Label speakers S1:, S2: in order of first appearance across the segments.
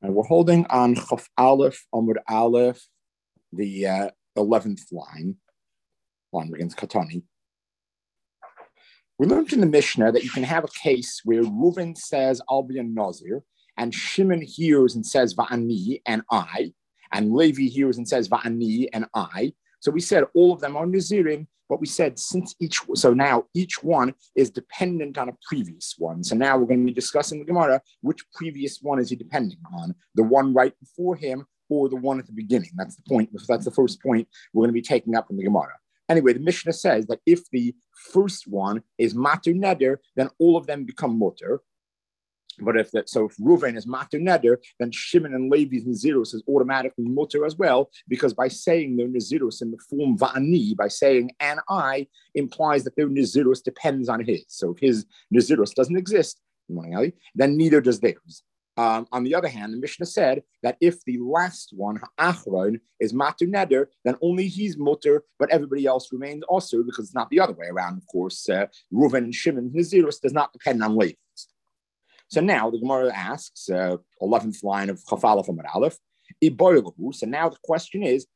S1: And we're holding on Chaf Aleph, Amud Aleph, the 11th line against Katani. We learned in the Mishnah that you can have a case where Reuven says, I'll be a Nazir, and Shimon hears and says, Va'ani, and I, and Levi hears and says, Va'ani, and I. So we said all of them are Nazirim, but we said now each one is dependent on a previous one. So now we're going to be discussing the Gemara, which previous one is he depending on? The one right before him or the one at the beginning? That's the point. That's the first point we're going to be taking up in the Gemara. Anyway, the Mishnah says that if the first one is Matur Neder, then all of them become Mutter. But if Reuven is Matur Neder, then Shimon and Levi's Nazirus is automatically Mutter as well, because by saying their Nazirus in the form Va'ani, by saying and I, implies that their Nazirus depends on his. So if his Nazirus doesn't exist, then neither does theirs. On the other hand, the Mishnah said that if the last one, Achron, is Matur Neder, then only he's Mutter, but everybody else remains also, because it's not the other way around, of course. Reuven and Shimon Nazirus does not depend on Levi. So now the Gemara asks, 11th line of Chaf Aleph Amud Aleph, so now the question is,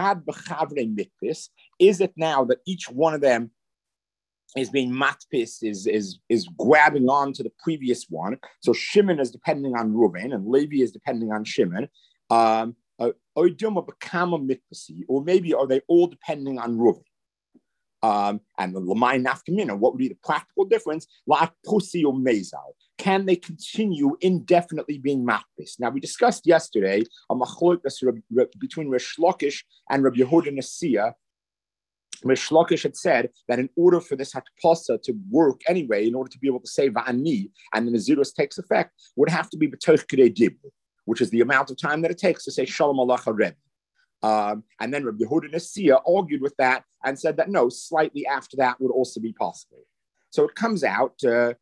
S1: is it now that each one of them is being matpis, is grabbing on to the previous one? So Shimon is depending on Reuven and Levi is depending on Shimon. Or maybe are they all depending on Reuven? And the Lamai Nafkamina, what would be the practical difference? La Pusi or Mezal. Can they continue indefinitely being matpis? Now, we discussed yesterday a machlokes between Rish Lakish and Rabbi Yehuda Nasiya. Rish Lakish had said that in order for this hakpasa to work anyway, in order to be able to say va'ani and the Nazirus takes effect, would have to be b'toch kedei dibur, which is the amount of time that it takes to say Shalom Alecha Rebbe. And then Rabbi Yehuda Nasiya argued with that and said that no, slightly after that would also be possible. So it comes out.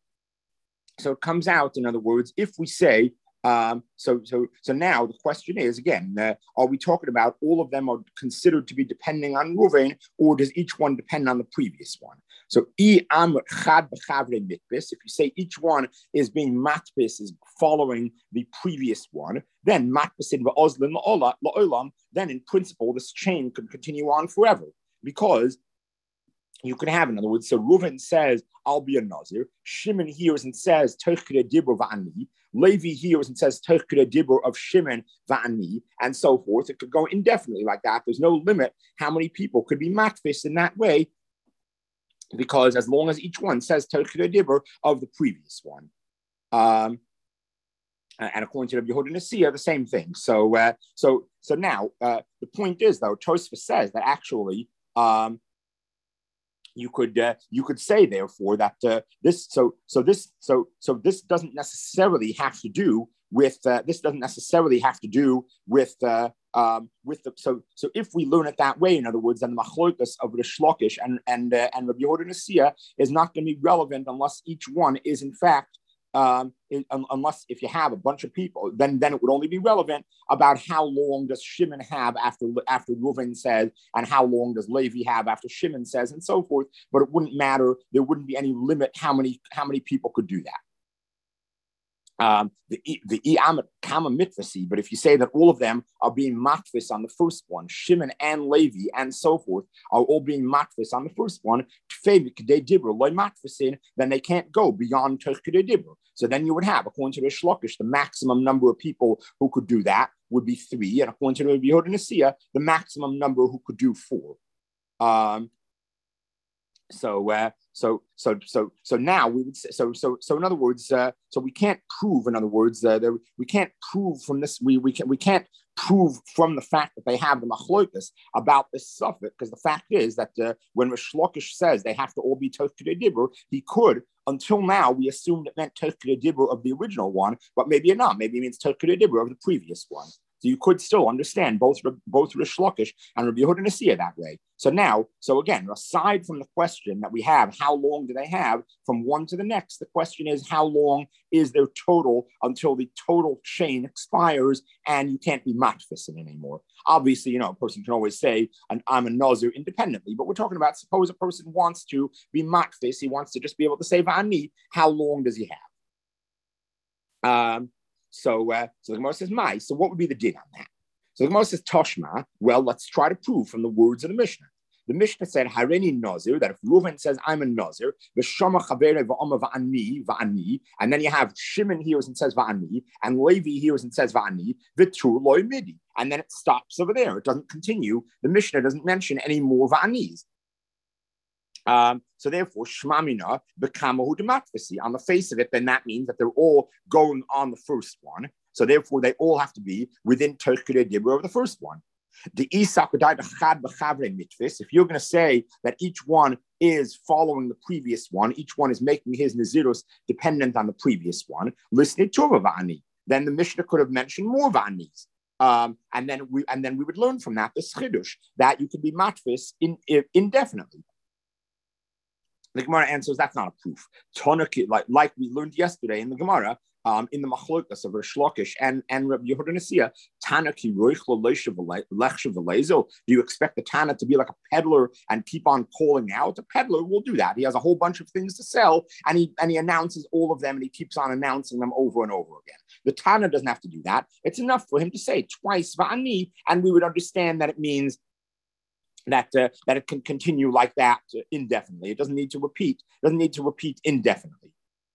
S1: In other words, if we say so now the question is again: are we talking about all of them are considered to be depending on Reuven, or does each one depend on the previous one? So if you say each one is being matpis, is following the previous one, then matpisin va'ozlin la'olam, then in principle this chain could continue on forever, because you can have, in other words, so Reuven says, I'll be a Nazir. Shimon hears and says, Toch kedei dibur va'ani. Levi hears and says, Toch kedei dibur of Shimon va'ani, and so forth. It could go indefinitely like that. There's no limit how many people could be matfis in that way, because as long as each one says Toch kedei dibur of the previous one. And according to Rabbi Yehuda Nasiya, the same thing. So now the point is, though, Tosfos says that actually you could say therefore that this doesn't necessarily have to do with so if we learn it that way, in other words, then the machlokes of Rish Lakish and Rabbi Yehuda Nasiya is not going to be relevant unless each one is in fact. Unless if you have a bunch of people, then it would only be relevant about how long does Shimon have after Reuven says, and how long does Levi have after Shimon says, and so forth. But it wouldn't matter. There wouldn't be any limit how many people could do that. The kama mitvasi, but if you say that all of them are being matfis on the first one, Shimon and Levi and so forth are all being matfis on the first one, then they can't go beyond toch kedei dibur. So then you would have, according to Rish Lakish, the maximum number of people who could do that would be 3, and according to Rabbi Yehuda Nasiya, the maximum number who could do 4. So now we would say, so in other words, so we can't prove, in other words, we can't prove from this, we can't prove from the fact that they have the machlokas about this suffix, because the fact is that when Rish Lakish says they have to all be toch kedei dibur, he could, until now, we assumed it meant toch kedei dibur of the original one, but maybe not, maybe it means toch kedei dibur of the previous one. So you could still understand both Rish Lakish and Rabbi Yehuda Nasiya that way. So again, aside from the question that we have, how long do they have from one to the next? The question is, how long is their total until the total chain expires and you can't be matfising anymore? Obviously, a person can always say, I'm a Nazir independently, but we're talking about, suppose a person wants to be matfis, he wants to just be able to say Va'ani, how long does he have? So the Gemara says, "My." So what would be the din on that? So the Gemara says, "Toshma." Well, let's try to prove from the words of the Mishnah. The Mishnah said, "Hareini Nazir." That if Reuven says, "I'm a Nazir," v'shama chavere v'ama va'ani, and then you have Shimon hears and says va'ani, and Levi hears and says va'ani, v'tur loy midi, and then it stops over there. It doesn't continue. The Mishnah doesn't mention any more va'anis. So therefore, Shmamina bekamahu dematfisi. On the face of it, then that means that they're all going on the first one. So therefore, they all have to be within Terkere Dibra of the first one. The Isakudai Chad B'Chavre Mitfis. If you're going to say that each one is following the previous one, each one is making his Nazirus dependent on the previous one, listen to Va'ani. Then the Mishnah could have mentioned more Va'anis. And then we would learn from that the Chidush that you could be matfis indefinitely. The Gemara answers that's not a proof. Tanaki, like we learned yesterday in the Gemara, in the Machlokas of Rish Lakish and Rabbi Yehuda Nasiya, Tanaki roichlo lechshav v'leizo. Do you expect the Tana to be like a peddler and keep on calling out? A peddler will do that. He has a whole bunch of things to sell, and he announces all of them, and he keeps on announcing them over and over again. The Tana doesn't have to do that. It's enough for him to say twice va'ani, and we would understand that it means that it can continue like that indefinitely. It doesn't need to repeat. Indefinitely.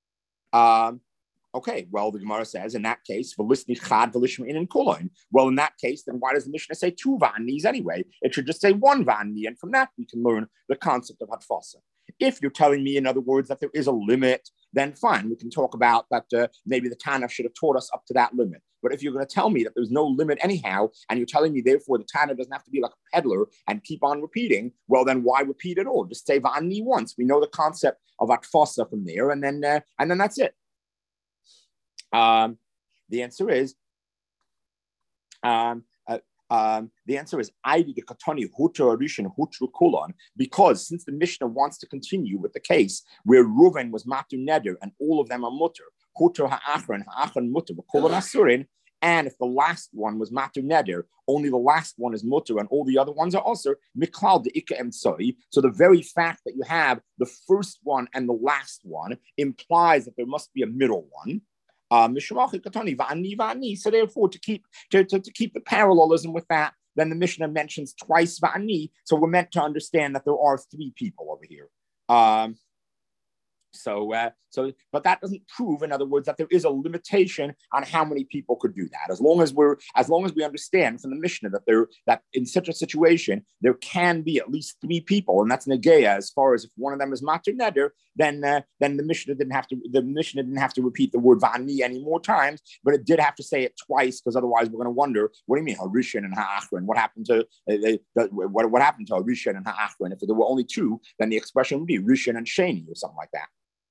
S1: Okay, well, the Gemara says in that case, well, in that case, then why does the Mishnah say two va'anis anyway? It should just say one va'ani, and from that we can learn the concept of hatfasa. If you're telling me, in other words, that there is a limit, then fine, we can talk about that. Maybe the Tana should have taught us up to that limit. But if you're going to tell me that there's no limit anyhow, and you're telling me, therefore, the Tana doesn't have to be like a peddler and keep on repeating, well, then why repeat at all? Just say va'ani once. We know the concept of atfasa from there, and then that's it. The answer is, because since the Mishnah wants to continue with the case where Reuven was matu neder and all of them are mutter, huter ha'achron mutter v'kolon asurin, and if the last one was matu neder, only the last one is mutter and all the other ones are also miklal de'ika emtsoi. So the very fact that you have the first one and the last one implies that there must be a middle one. So therefore, to keep the parallelism with that, then the Mishnah mentions twice va'ani. So we're meant to understand that there are three people over here. But that doesn't prove, in other words, that there is a limitation on how many people could do that. As long as we understand from the Mishnah that in such a situation there can be at least three people, and that's negeya. As far as if one of them is matur neder, then the Mishnah didn't have to repeat the word va'ani any more times, but it did have to say it twice, because otherwise we're going to wonder, what do you mean Harishan and Ha'achron? What happened to Harishan and Ha'achron? If there were only two, then the expression would be Rishan and Sheni or something like that.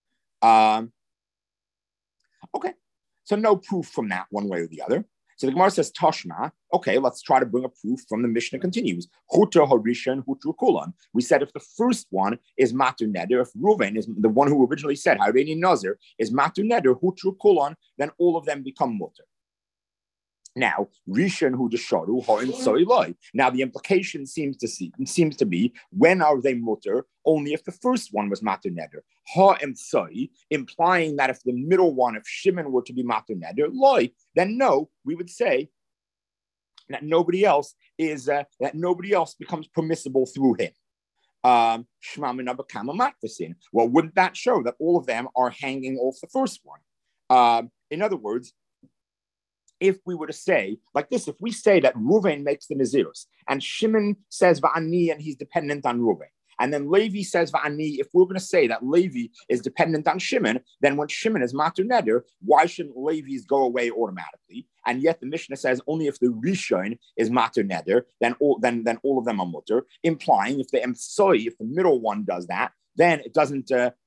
S1: Okay, so no proof from that one way or the other. So the Gemara says Toshma. Okay, let's try to bring a proof from the Mishnah. Continues. Hutra Harishan, Hutra Kulan. We said if the first one is Matu Neder, if Reuven is the one who originally said Hareini Nazir is Matu Neder, Hutra Kulan, then all of them become mutter. Now, Rishon hu desharu ha'in soiloi. Now, the implication seems to be, when are they mutter? Only if the first one was matur neder. Ha'in soi, implying that if the middle one, if Shimon were to be matur neder, loi, then no, we would say that nobody else becomes permissible through him. Well, wouldn't that show that all of them are hanging off the first one? In other words, if we were to say like this, if we say that Reuven makes the Nazirus and Shimon says va'ani and he's dependent on Reuven, and then Levi says va'ani, if we're going to say that Levi is dependent on Shimon, then when Shimon is matur neder, why shouldn't Levi's go away automatically? And yet the Mishnah says only if the Rishon is matur neder, then all of them are mutter, implying if the emtsoi, if the middle one does that, then it doesn't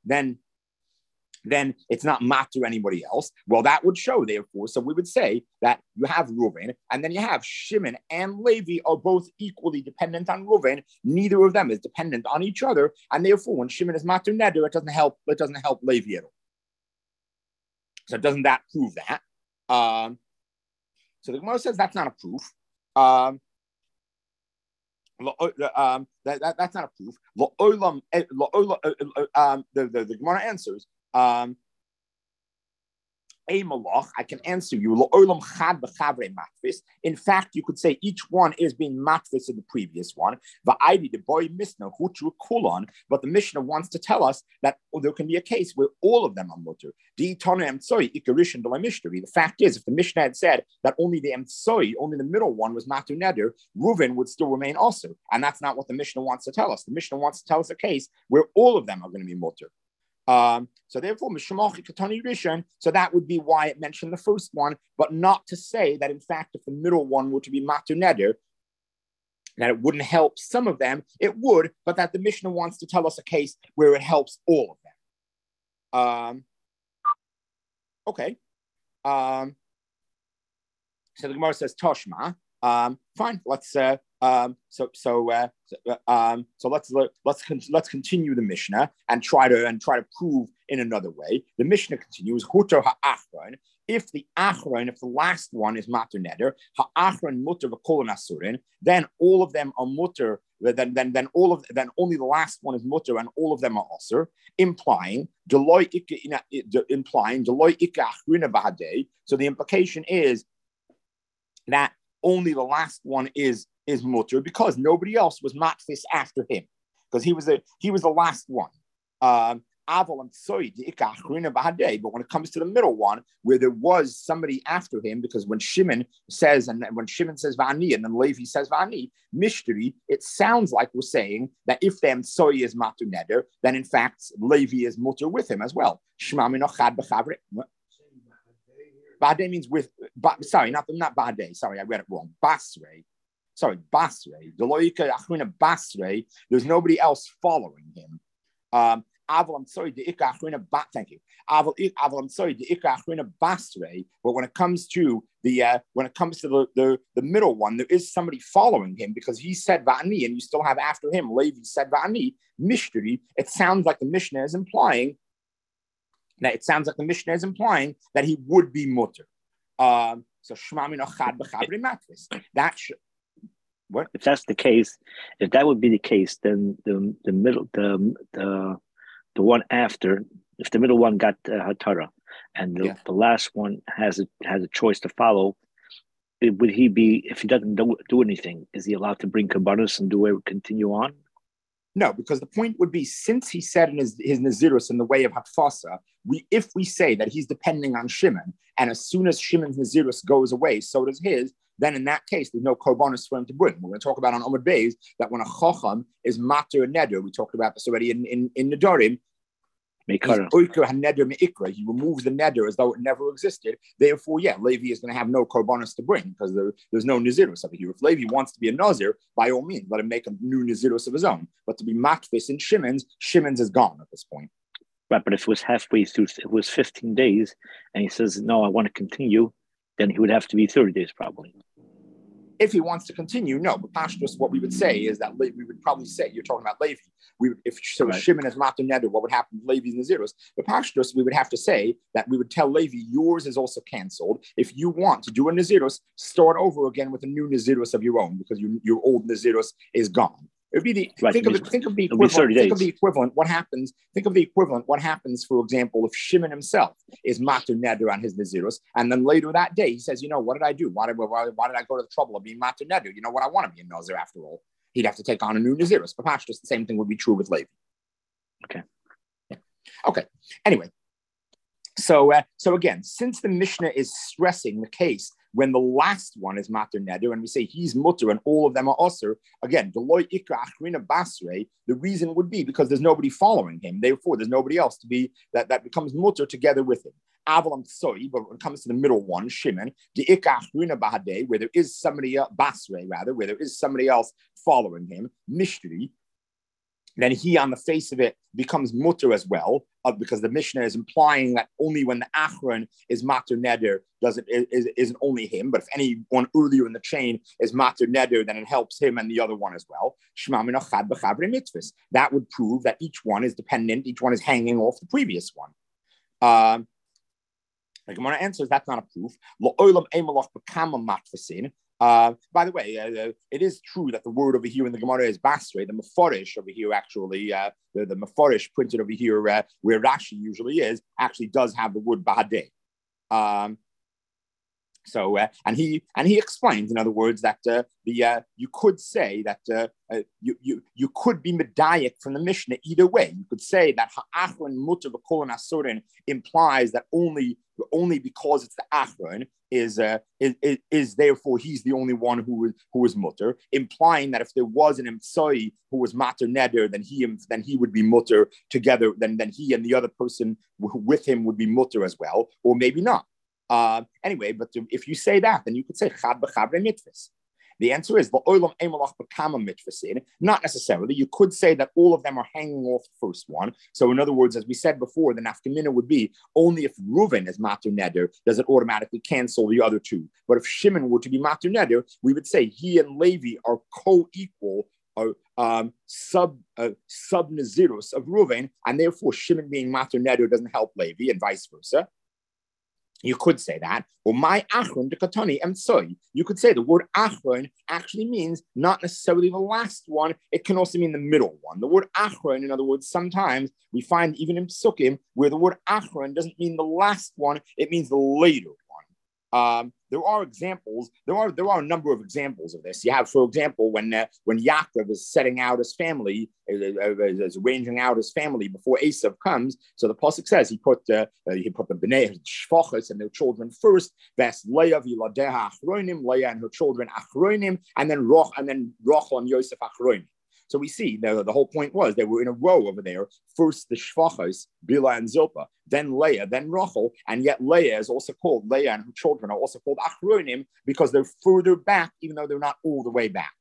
S1: then it's not matur anybody else. Well, that would show, therefore, so we would say that you have Reuven, and then you have Shimon and Levi are both equally dependent on Reuven. Neither of them is dependent on each other, and therefore, when Shimon is matur neder, it doesn't help Levi at all. So doesn't that prove that? So the Gemara says that's not a proof. That's not a proof. The Gemara answers. a malach, I can answer you. Lo'olam chad b'chavre matfis. In fact, you could say each one is being matfis in the previous one. Va'aydi the boy misna huchu kulon. But the Mishnah wants to tell us that there can be a case where all of them are mutter. The fact is, if the Mishnah had said that only the emtsoi, only the middle one was matu neder, Reuven would still remain also, and that's not what the Mishnah wants to tell us. The Mishnah wants to tell us a case where all of them are going to be mutter. So therefore, so that would be why it mentioned the first one, but not to say that in fact, if the middle one were to be matu neder, that it wouldn't help some of them. It would, but that the Mishnah wants to tell us a case where it helps all of them. Okay. So the Gemara says Toshma. Fine. Let's let's continue the Mishnah and try to prove in another way. The Mishnah continues, Hutar ha'achron. If the last one is matur neder, ha'achron mutter v'kolon asurin, then all of them are mutter. Then only the last one is mutter and all of them are asur, implying deloi ika achrina b'hadei. So the implication is that only the last one is mutter because nobody else was matfis after him, because he was the last one. But when it comes to the middle one, where there was somebody after him, because when Shimon says Vani and then Levi says Vani, Mishteri, it sounds like we're saying that if the Emtsoi is Matu Neder, then in fact Levi is mutter with him as well. Bade means with, sorry, not Bade. Sorry, I read it wrong. Basre. Sorry, Basre. Deloika Achrina Basre. There's nobody else following him. I'm sorry, the Ika Achrina thank you. I'm sorry, the Ika Achrina Basre. But when it comes to the middle one, there is somebody following him because he said Va'ani, and you still have after him Levi said Va'ani. Mishteri. It sounds like the Mishnah is implying that he would be mutter. So shmami nochad b'chavri matris. That should. What?
S2: If that's the case, if that would be the case, then the middle the one after, if the middle one got hatara, and the last one has a choice to follow, would he be, if he doesn't do anything, is he allowed to bring kabbanis and continue on?
S1: No, because the point would be, since he said in his Nazirus in the way of Hatfasa, if we say that he's depending on Shimon, and as soon as Shimon's Nazirus goes away, so does his, then in that case, there's no korbanos for him to bring. We're going to talk about on Amud Beis that when a Chacham is Matur and Neder, we talked about this already in Nedarim, he removes the neder as though it never existed. Therefore, Levi is going to have no korbanos to bring because there's no nazirus over here. If Levi wants to be a nazir, by all means, let him make a new nazirus of his own. But to be matfis in Shimon's is gone at this point.
S2: Right, but if it was halfway through, it was 15 days, and he says, no, I want to continue, then he would have to be 30 days probably.
S1: If he wants to continue, no. But Pashtus, what we would say is that we would probably say, you're talking about Levi. If Shimon is Matur Neder, what would happen with Levi's Nazirus? But Pashtus, we would have to say that we would tell Levi, yours is also canceled. If you want to do a Nazirus, start over again with a new Nazirus of your own, because your old Nazirus is gone. It would be the think of the equivalent. What happens? Think of the equivalent. What happens, for example, if Shimon himself is Matur Neder on his Nazirus, and then later that day he says, what did I do? Why did I go to the trouble of being Matur Neder? You know what? I want to be a Nazir after all. He'd have to take on a new Nazirus. But perhaps just the same thing would be true with Levi.
S2: Okay.
S1: Yeah. Okay. Anyway, so again, since the Mishnah is stressing the case when the last one is Matur Neder, and we say he's mutter and all of them are usher, again, Deloy Ikra Achrina Basre, the reason would be because there's nobody following him. Therefore, there's nobody else to be that becomes mutter together with him. Avalam Tsoi, but when it comes to the middle one, Shimon, the Ikra Achrina Bahade, where there is somebody else, Basre rather, where there is somebody else following him, Mishtri, then he on the face of it becomes mutter as well, because the Mishnah is implying that only when the Achron is Matur Neder isn't only him, but if anyone earlier in the chain is Matur Neder, then it helps him and the other one as well. That would prove that each one is dependent, each one is hanging off the previous one. The Gemara answers that's not a proof. By the way, it is true that the word over here in the Gemara is Basre. The Meforish over here actually, the Meforish printed over here where Rashi usually is, actually does have the word Bahadeh. Um, and he explains, in other words, that you could say that you could be medayik from the Mishnah either way. You could say that ha'achron mutter v'kolon asurin implies that only because it's the achron is therefore he's the only one who is mutter, implying that if there was an emtsoi who was mater neder, then he would be mutter together. Then he and the other person with him would be mutter as well, or maybe not. Anyway, but if you say that, then you could say chad b'chabre mitzvahs. The answer is not necessarily. You could say that all of them are hanging off the first one. So, in other words, as we said before, the nafkamina would be only if Reuven is matur neder does it automatically cancel the other two. But if Shimon were to be matur neder, we would say he and Levi are co-equal. Sub nazirus of Reuven, and therefore Shimon being matur neder doesn't help Levi, and vice versa. You could say that. Or my achron de katani emtsoi. You could say the word achron actually means not necessarily the last one. It can also mean the middle one. The word achron, in other words, sometimes we find even in psukim where the word achron doesn't mean the last one. It means the later one. There are examples. There are a number of examples of this. You have, for example, when Yaakov is setting out his family, is arranging out his family before Esav comes. So the pasuk says he put the bnei shvachos and their children first. Ves Leah v'yiladeha achronim, Leah and her children achronim, and then Rachel and Yosef achronim. So we see the whole point was they were in a row over there. First the Shvachos, Bila and Zilpah, then Leah, then Rachel, and yet Leah and her children are also called Achronim because they're further back, even though they're not all the way back.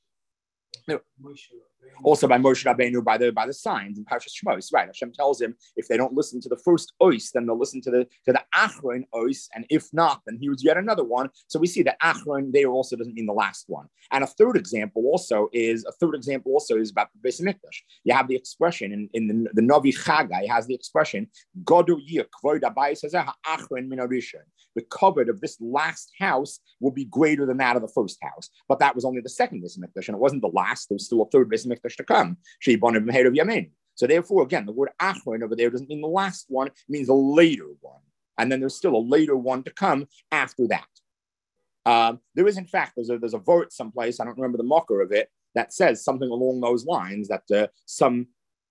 S1: Also by Moshe Rabbeinu, by the signs in Parshas Shmos, right? Hashem tells him if they don't listen to the first ois, then they'll listen to the achron ois, and if not, then he was yet another one. So we see that achron there also doesn't mean the last one. And a third example also is about the Beis Hamikdash. You have the expression in the Navi Chagai has the expression Godu Yir Kvod Abayis Hazeh Ha'achron Min Harishon. The cupboard of this last house will be greater than that of the first house. But that was only the second Beis Hamikdash, and it wasn't the last. There was still a third Beis Hamikdash to come. So therefore, again, the word achron over there doesn't mean the last one, it means the later one. And then there's still a later one to come after that. There is, in fact, there's a vort someplace, I don't remember the mocker of it, that says something along those lines, that some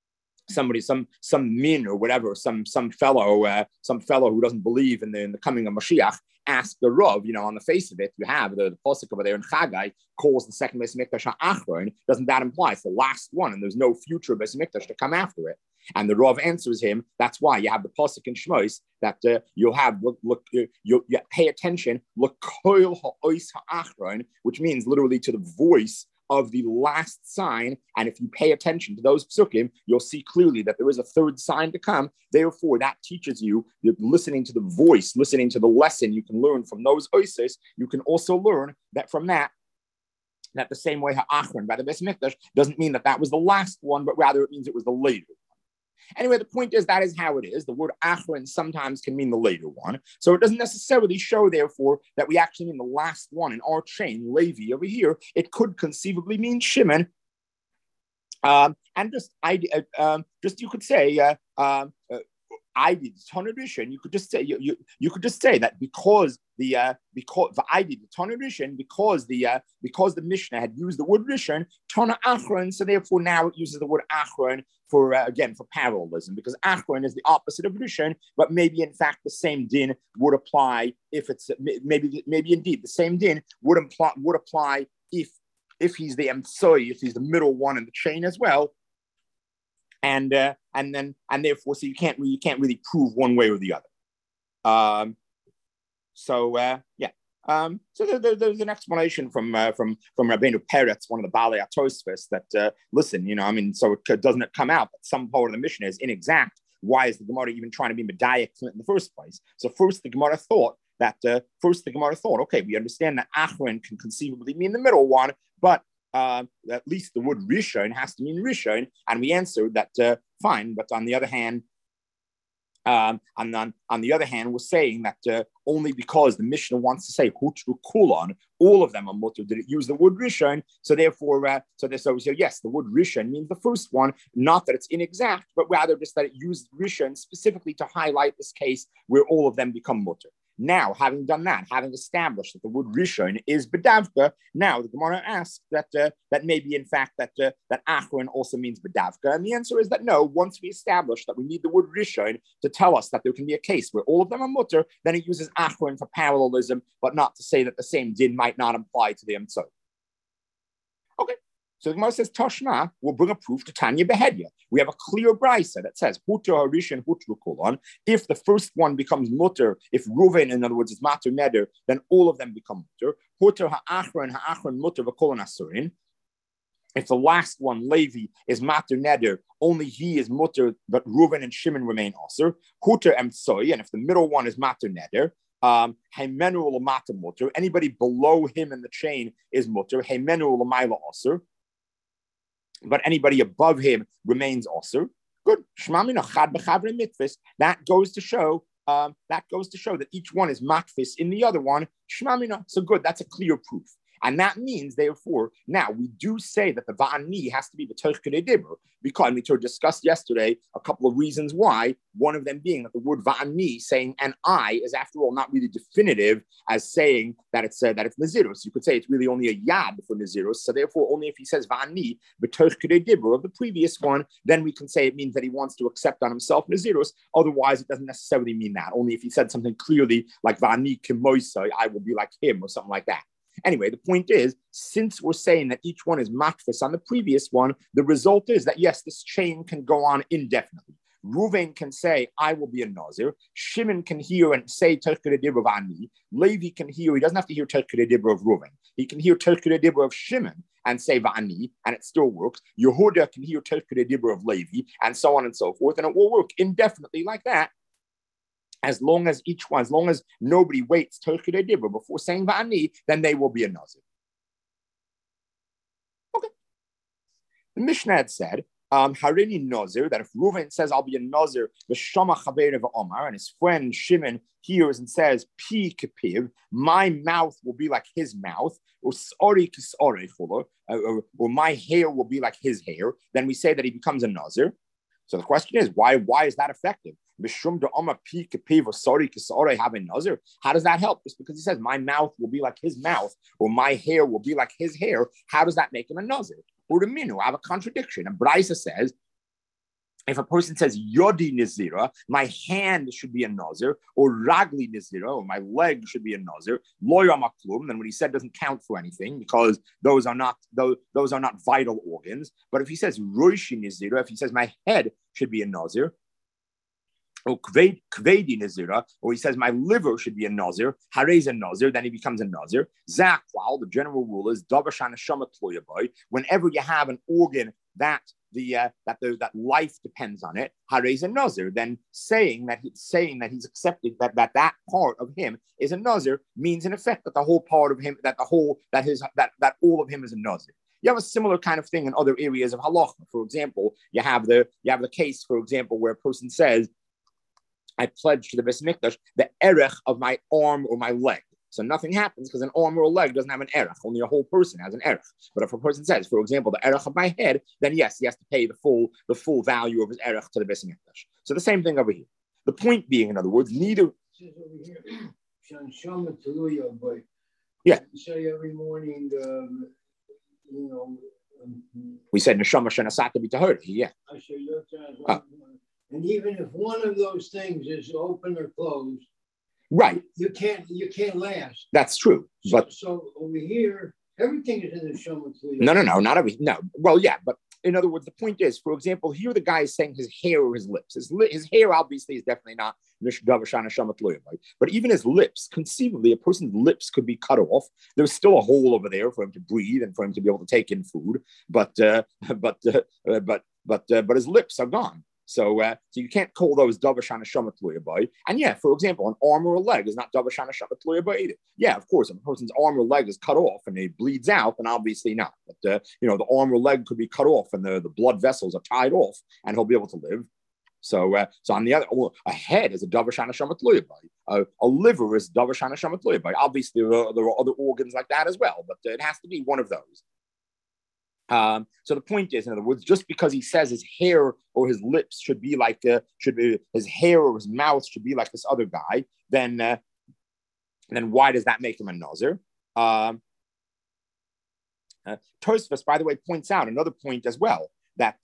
S1: min or whatever, some fellow who doesn't believe in the coming of Mashiach asked the Rav, on the face of it, you have the pasuk over there in Chagai calls the second Beis Hamikdash Achron. Doesn't that imply it's the last one and there's no future Beis Hamikdash to come after it? And the Rav answers him, that's why you have the pasuk in Shmos that you'll have you pay attention, l'koil ha'ois ha'achron, which means literally to the voice of the last sign. And if you pay attention to those psukim, you'll see clearly that there is a third sign to come. Therefore, that teaches you, listening to the voice, listening to the lesson you can learn from those oises. You can also learn that from that the same way ha'achron by the Beis Hamikdash doesn't mean that was the last one, but rather it means it was the later one. Anyway, the point is that is how it is. The word achron sometimes can mean the later one. So it doesn't necessarily show, therefore, that we actually mean the last one in our chain, Levi over here. It could conceivably mean Shimon. And you could say, I did ton edition. You could just say you could just say that because the Mishnah had used the word rishon tana achron, so therefore now it uses the word achron for parallelism, because achron is the opposite of rishon, but maybe in fact the same din would apply if it's maybe indeed the same din would apply if he's the emtsoi, if he's the middle one in the chain as well. And therefore, so you can't really prove one way or the other. So there's an explanation from Rabbeinu Peretz, one of the Balei HaTosfos, that listen, so doesn't it come out that some part of the Mishnah is inexact? Why is the Gemara even trying to be medayek in the first place? So first the Gemara thought, okay, we understand that achron can conceivably mean the middle one, but at least the word rishon has to mean rishon, and we answered that fine. But on the other hand, we're saying that only because the Mishnah wants to say hutru kulon, all of them are mutter, did it use the word rishon? So therefore, so yes, the word rishon means the first one. Not that it's inexact, but rather just that it used rishon specifically to highlight this case where all of them become mutter. Now, having done that, having established that the word Rishon is Bedavka, now the Gemara asks that maybe in fact that Achron also means Bedavka. And the answer is that no, once we establish that we need the word Rishon to tell us that there can be a case where all of them are mutter, then it uses Achron for parallelism, but not to say that the same din might not apply to the Emtzot. Okay. So the Gemara says, Tashma will bring a proof to Tanya Behedya. We have a clear brisa that says, Hutter Harishan Hutru Kolon. If the first one becomes mutter, if Ruven, in other words, is matur neder, then all of them become mutter. Hutter Ha'achron mutter v'kolon asurin. If the last one, Levi, is matur neder, only he is mutter, but Ruven and Shimon remain aser. Hutter Emtsoi, and if the middle one is matur neder, anybody below him in the chain is mutter. But anybody above him remains also good. That goes to show that each one is matfis in the other one. So good. That's a clear proof. And that means, therefore, now we do say that the va'ani has to be b'toich kedei dibur, because we discussed yesterday a couple of reasons why, one of them being that the word va'ani, saying an I, is after all not really definitive as saying that it's nazirus. You could say it's really only a yad for nazirus. So therefore, only if he says va'ani b'toich kedei dibur of the previous one, then we can say it means that he wants to accept on himself nazirus. Otherwise, it doesn't necessarily mean that. Only if he said something clearly like va'ani kimoisai, I will be like him, or something like that. Anyway, the point is, since we're saying that each one is matfis on the previous one, the result is that, yes, this chain can go on indefinitely. Ruvain can say, I will be a Nazir. Shimon can hear and say Terkere Dibra of Ani. Levi can hear, he doesn't have to hear Terkere Dibra of Ruvain. He can hear Terkere Dibra of Shimon and say Va'ani, and it still works. Yehuda can hear Terkere Dibra of Levi, and so on and so forth, and it will work indefinitely like that. As long as nobody waits Terkere Dibra before saying Va'ani, then they will be a Nazir. Okay. The Mishnah had said, Harini Nazir, that if Reuven says, I'll be a Nazir, the Shama Chaver Omar, and his friend Shimon hears and says, Pi Kepiv, my mouth will be like his mouth, or Sori Kisore, or my hair will be like his hair, then we say that he becomes a Nazir. So the question is, why is that effective? How does that help? Just because he says, my mouth will be like his mouth, or my hair will be like his hair, how does that make him a Nazir? Or the minu, I have a contradiction. And Braisa says, if a person says Yodi Nazira, my hand should be a Nazir, or Ragli Nazira, or my leg should be a Nazir, Loya Maklum, then what he said doesn't count for anything because those are not vital organs. But if he says Roishi Nazira, if he says my head should be a Nazir, or Kvedi Nazira, or he says my liver should be a Nazir, Harez a Nazir, then he becomes a Nazir. Zakwal, the general rule is Dabashan Shama Tloyaboy, whenever you have an organ that life depends on it, Harez a Nazir, then saying that he's accepted that part of him is a Nazir means in effect that the whole part of him, that all of him is a Nazir. You have a similar kind of thing in other areas of halacha. For example, you have the case, for example, where a person says, I pledge to the Beis Mikdash the erech of my arm or my leg. So nothing happens because an arm or a leg doesn't have an erech. Only a whole person has an erech. But if a person says, for example, the erech of my head, then yes, he has to pay the full value of his erech to the Beis Mikdash. So the same thing over here. The point being, in other words, neither. Yeah.
S3: Say every morning,
S1: we said neshama shenasata b'tahor. Yeah.
S3: And even if one of those things is open or closed,
S1: right,
S3: you can't last.
S1: That's true. But
S3: so over here, everything is in the Shema.
S1: No, not everything. No. Well, yeah, but in other words, the point is, for example, here the guy is saying his hair or his lips. His hair obviously is definitely not but even his lips, conceivably, a person's lips could be cut off. There's still a hole over there for him to breathe and for him to be able to take in food, but his lips are gone. So you can't call those Davashana Shama Tluyabai. And yeah, for example, an arm or a leg is not Davashana Shama Tluyabai either. Yeah, of course, if a person's arm or leg is cut off and it bleeds out, then obviously not. But the arm or leg could be cut off and the blood vessels are tied off and he'll be able to live. So on the other, a head is a Davashana Shama Tluyabai. A liver is Davashana Shama Tluyabai. Obviously, there are other organs like that as well, but it has to be one of those. So the point is, in other words, just because he says his hair or his lips should be his hair or his mouth should be like this other guy, then And then why does that make him a nazir? Tosfos, by the way, points out another point as well, that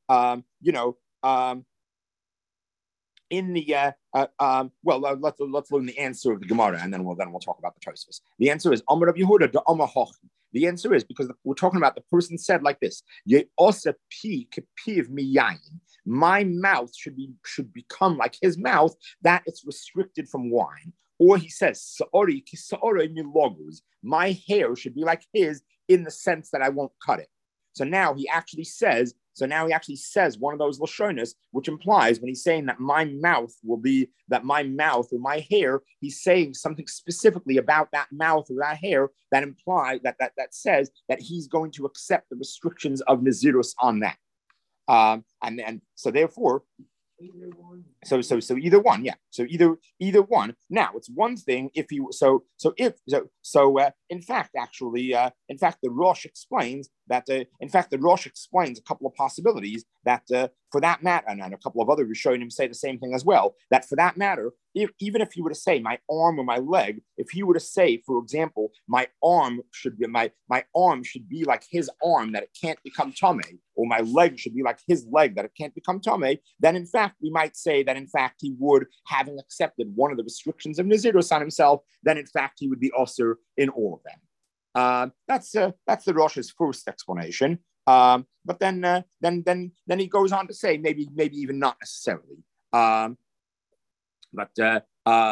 S1: in the let's learn the answer of the Gemara, and then we'll talk about the Tosfos. The answer is Amar Rav Yehuda de Amar Hochi. The answer is because we're talking about the person said like this: my mouth should become like his mouth, that it's restricted from wine. Or he says, my hair should be like his in the sense that I won't cut it. So now he actually says one of those lashonas, which implies when he's saying that my mouth or my hair, he's saying something specifically about that mouth or that hair that implies that says that he's going to accept the restrictions of Nazirus on that. And so therefore, so either one, yeah. So either one. Now it's one thing if you in fact the Rosh explains that the Rosh explains a couple of possibilities that for that matter, and a couple of other Rishonim say the same thing as well, that for that matter, even if he were to say my arm or my leg, if he were to say, for example, my arm should be like his arm, that it can't become tamei, or my leg should be like his leg, that it can't become tamei, then in fact we might say that in fact he would, having accepted one of the restrictions of Nazirus on himself, then in fact he would be usher in all of them. That's the Rosh's first explanation. But then he goes on to say maybe even not necessarily. That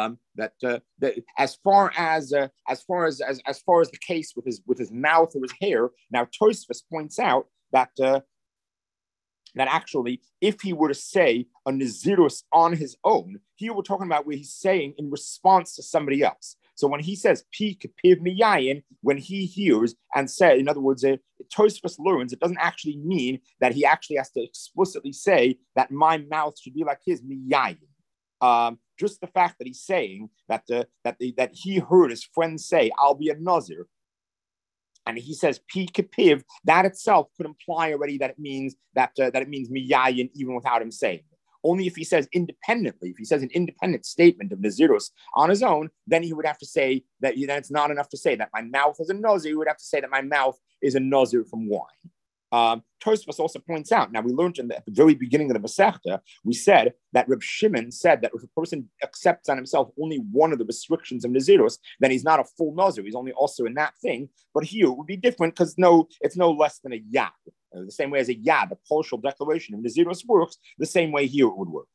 S1: as far as the case with his mouth or his hair, now Tosfos points out that actually, if he were to say a Nazirus on his own, here we're talking about where he's saying in response to somebody else. So when he says pi kapiv miyayin, when he hears and said, in other words, Tosfos learns, it doesn't actually mean that he actually has to explicitly say that my mouth should be like his miyayin. Just the fact that he's saying that he heard his friend say, "I'll be a nazir," and he says pi kapiv, that itself could imply already that it means miyayin even without him saying it. Only if he says independently, if he says an independent statement of Nazirus on his own, then he would have to say that it's not enough to say that my mouth is a Nazir. He would have to say that my mouth is a Nazir from wine. Tosfos also points out, now we learned at the very beginning of the Masechta, we said that Reb Shimon said that if a person accepts on himself only one of the restrictions of Nazirus, then he's not a full Nazir. He's only also in that thing. But here it would be different because it's no less than a Yad. The same way as a Yad, the partial declaration of Nazirus works, the same way here it would work.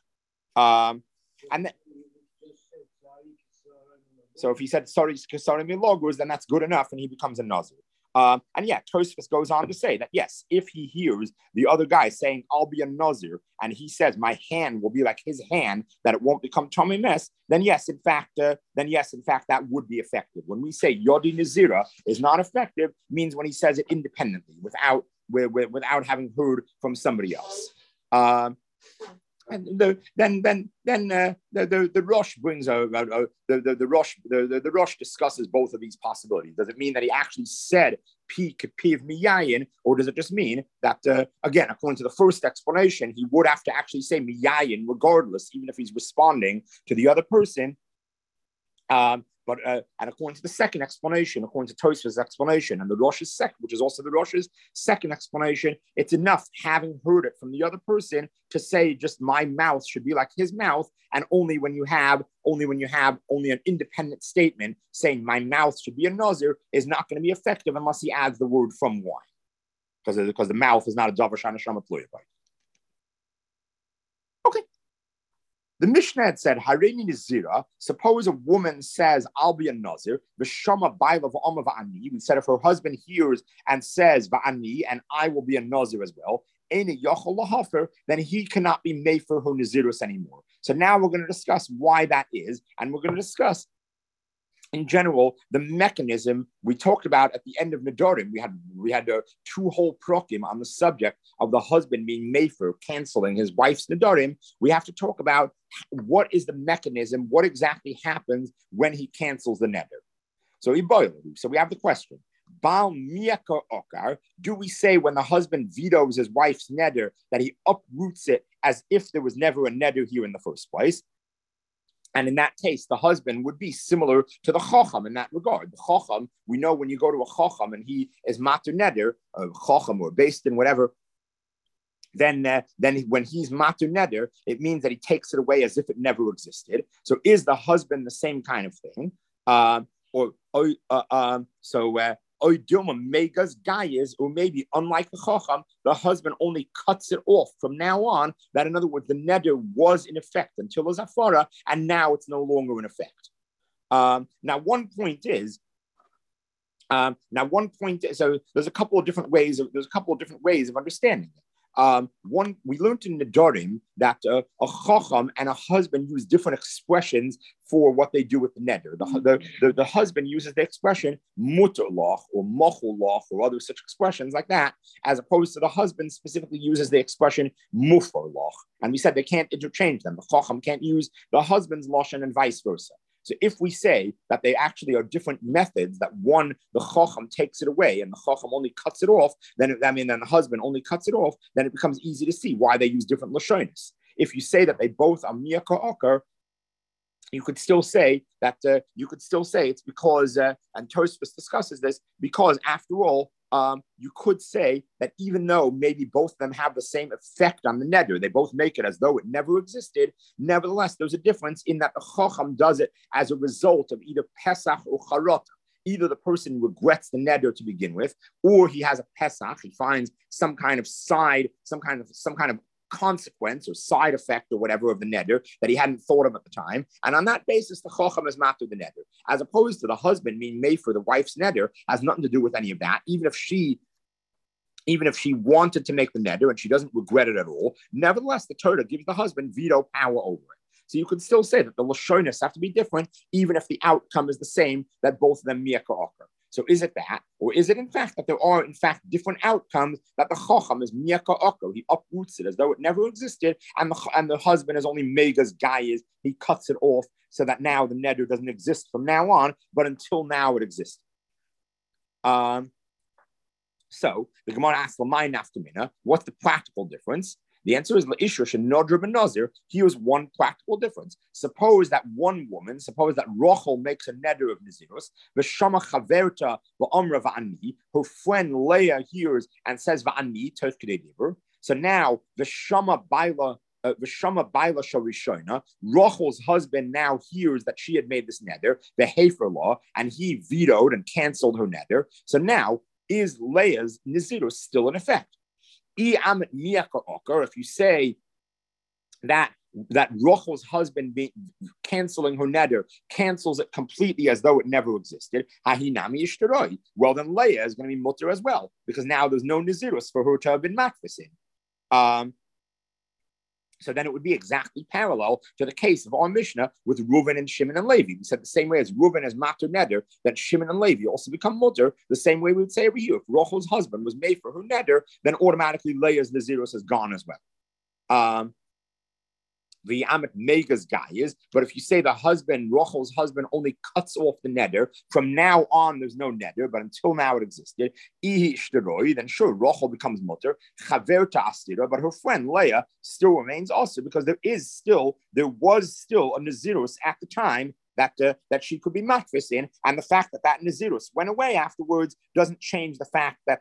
S1: So if he said sorry milogos, then that's good enough, and he becomes a Nazir. Tosfos goes on to say that yes, if he hears the other guy saying I'll be a Nazir, and he says my hand will be like his hand, that it won't become Tomei Mes, then yes, in fact, that would be effective. When we say Yodi Nazira is not effective, means when he says it independently, without having heard from somebody else. And the Rosh brings the Rosh discusses both of these possibilities. Does it mean that he actually said pi kapiv miyayin, or does it just mean that again, according to the first explanation, he would have to actually say miyayin regardless, even if he's responding to the other person? And according to the second explanation, according to Tosfos' explanation, and the Rosh's second, which is also the Rosh's second explanation, it's enough having heard it from the other person to say just my mouth should be like his mouth, and only when you have an independent statement saying my mouth should be a nazir is not going to be effective unless he adds the word from wine, because the mouth is not a davar shana shama tluya by. Okay. The Mishnah had said, Hareni Nazira, suppose a woman says, I'll be a Nazir, V'shama Baila v'ama v'ani, we said if her husband hears and says, v'ani, and I will be a Nazir as well, Eine yochel lahafer, then he cannot be made for her Nazirus anymore. So now we're going to discuss why that is, and we're going to discuss in general, the mechanism we talked about at the end of Nedarim. We had 2 whole prokim on the subject of the husband being mefer, canceling his wife's Nedarim. We have to talk about what is the mechanism, what exactly happens when he cancels the neder. So we have the question. Baal miyaka okar, do we say when the husband vetoes his wife's neder that he uproots it as if there was never a neder here in the first place? And in that case, the husband would be similar to the chacham in that regard. The chacham, we know when you go to a chacham and he is matur neder, a chacham or based in whatever, then when he's matur neder, it means that he takes it away as if it never existed. So is the husband the same kind of thing? Megas gayas, or maybe unlike the chacham, the husband only cuts it off from now on. That, in other words, the neder was in effect until the zafara, and now it's no longer in effect. Now, one point is, so there's a couple of different ways. There's a couple of different ways of understanding it. One, we learned in the Nedarim that a chacham and a husband use different expressions for what they do with the neder. The husband uses the expression muter loch or mochel loch or other such expressions like that, as opposed to the husband specifically uses the expression mufer loch. And we said they can't interchange them. The chacham can't use the husband's lashon and vice versa. So if we say that they actually are different methods, that one, the chacham takes it away and the chacham only cuts it off, then the husband only cuts it off, then it becomes easy to see why they use different lashonis. If you say that they both are miyaka okar, you could still say it's because, and Tosfos discusses this, because after all, you could say that even though maybe both of them have the same effect on the neder, they both make it as though it never existed. Nevertheless, there's a difference in that the chacham does it as a result of either pesach or charata. Either the person regrets the neder to begin with, or he has a pesach. He finds some kind of consequence or side effect or whatever of the neder that he hadn't thought of at the time. And on that basis, the chacham is matur the neder, as opposed to the husband being made for the wife's neder has nothing to do with any of that. Even if she wanted to make the neder and she doesn't regret it at all, nevertheless, the Torah gives the husband veto power over it. So you could still say that the lashonis have to be different, even if the outcome is the same, that both of them miyaka occur. So is it that, or is it in fact that there are in fact different outcomes, that the chacham is miyaka oker, he uproots it as though it never existed, and the husband is only megas gayas, he cuts it off so that now the neder doesn't exist from now on, but until now it exists. So the Gemara asks, "L'may nafkamina?" What's the practical difference? The answer is L'isha shenodra ben nazir. Here's one practical difference. Suppose that Rachel makes a neder of nazirus. V'shama chaverta v'amra v'ani. Her friend Leah hears and says v'ani toch kedei diber. So now v'shama baila sharishona. Rachel's husband now hears that she had made this neder, the Hefer law, and he vetoed and canceled her neder. So now is Leah's nazirus still in effect? If you say that Rachel's husband canceling her neder cancels it completely as though it never existed, well, then Leah is going to be mutter as well, because now there's no nazirus for her to have been matfis in. So then it would be exactly parallel to the case of our Mishnah with Reuven and Shimon and Levi. We said the same way as Reuven is matur neder, that Shimon and Levi also become mutter, the same way we would say over here. If Rachel's husband was made for her neder, then automatically Leah's nazirus is gone as well. The Amit Mega's guy is, but if you say the husband, Rachel's husband, only cuts off the neder, from now on there's no neder, but until now it existed, then sure, Rachel becomes mutter, Chaver Astira, but her friend Leah still remains also, because there was still a nazirus at the time that she could be matfis in, and the fact that nazirus went away afterwards doesn't change the fact that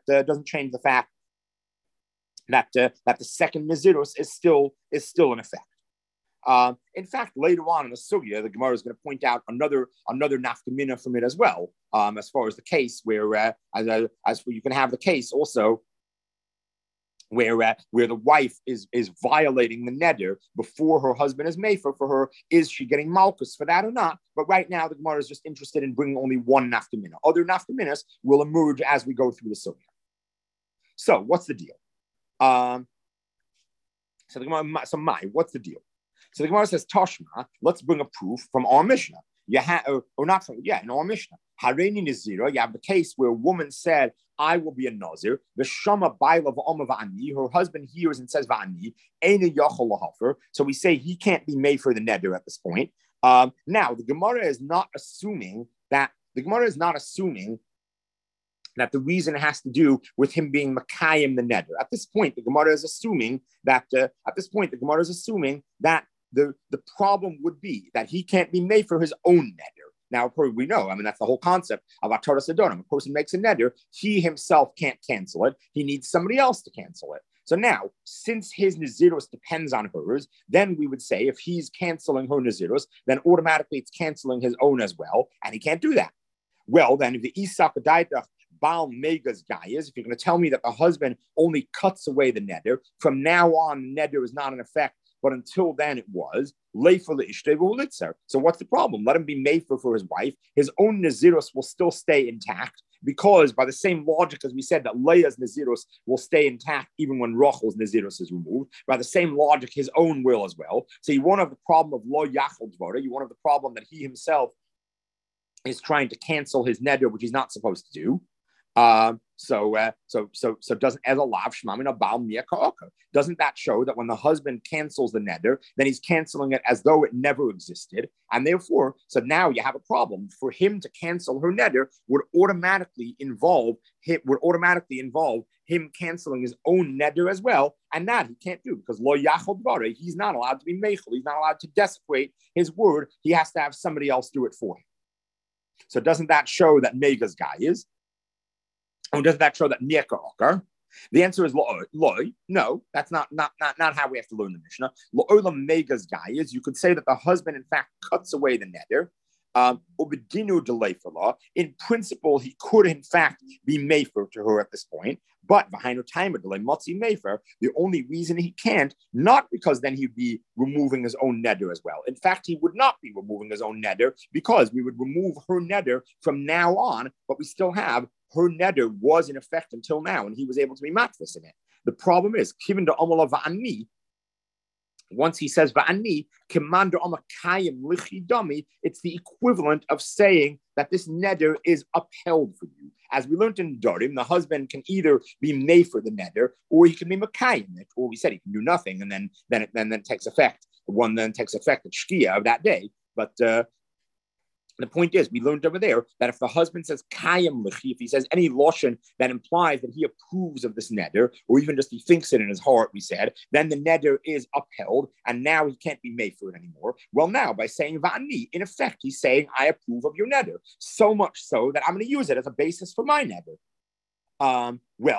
S1: the second nazirus is still in effect. In fact, later on in the sugya, the Gemara is going to point out another nafkamina from it as well. As far as the case where, you can have the case also where the wife is violating the neder before her husband is made for her. Is she getting malchus for that or not? But right now, the Gemara is just interested in bringing only one nafkamina. Other nafkaminas will emerge as we go through the sugya. So, what's the deal? What's the deal? So the Gemara says, Tashma, let's bring a proof from our Mishnah. In our Mishnah. Hareini Nazira, you have the case where a woman said, I will be a Nazir. The Shama Baila v'Ama v'ani, her husband hears and says v'ani, Eina Yachol lahafer. So we say he can't be made for the neder at this point. Now, the Gemara is not assuming that the reason has to do with him being Makayim the neder. At this point, the Gemara is assuming that the problem would be that he can't be made for his own neder. Now, we know, that's the whole concept of Atara Sadonim. A person makes a neder, he himself can't cancel it. He needs somebody else to cancel it. So now, since his Nazirus depends on hers, then we would say if he's canceling her Nazirus, then automatically it's canceling his own as well, and he can't do that. Well, then, if the Isak Adaitach Baal Megas guy is, if you're going to tell me that the husband only cuts away the neder, from now on, the neder is not in effect, but until then it was. So what's the problem? Let him be made for his wife. His own Nazirus will still stay intact, because by the same logic as we said that Leah's Nazirus will stay intact even when Rachel's Nazirus is removed, by the same logic, his own will as well. So you won't have the problem of Lo Yachol Dvora. You won't have the problem that he himself is trying to cancel his neder, which he's not supposed to do. So doesn't as a lav shmamin abal miyakaoka? Doesn't that show that when the husband cancels the neder, then he's canceling it as though it never existed, and therefore, so now you have a problem. For him to cancel her neder would automatically involve him canceling his own neder as well, and that he can't do because lo yachol dvara, he's not allowed to be meichel, he's not allowed to desecrate his word. He has to have somebody else do it for him. So doesn't that show that Mega's guy is? Or doesn't that show that Nieka Okar? The answer is loy. No, that's not how we have to learn the Mishnah. Lo'olam Mega's guy is, you could say that the husband in fact cuts away the neder. Ubedinu delay for law. In principle, he could in fact be mefer to her at this point, but behind her time delay motzi mefer. The only reason he can't, not because then he'd be removing his own neder as well. In fact, he would not be removing his own neder because we would remove her neder from now on, but we still have her neder was in effect until now, and he was able to be matfus in it. The problem is, kiven de amala va'ani. Once he says va'ani, commander amakayim lichi dami, it's the equivalent of saying that this neder is upheld for you. As we learned in Dorim, the husband can either be made for the neder, or he can be makayim it, or we said he can do nothing, and then it takes effect. The one then takes effect at shkia of that day. But the point is, we learned over there that if the husband says kayim lichi, if he says any loshon that implies that he approves of this neder, or even just he thinks it in his heart, we said, then the neder is upheld, and now he can't be made for it anymore. Well, now by saying va'ani, in effect, he's saying I approve of your neder, so much so that I'm going to use it as a basis for my neder.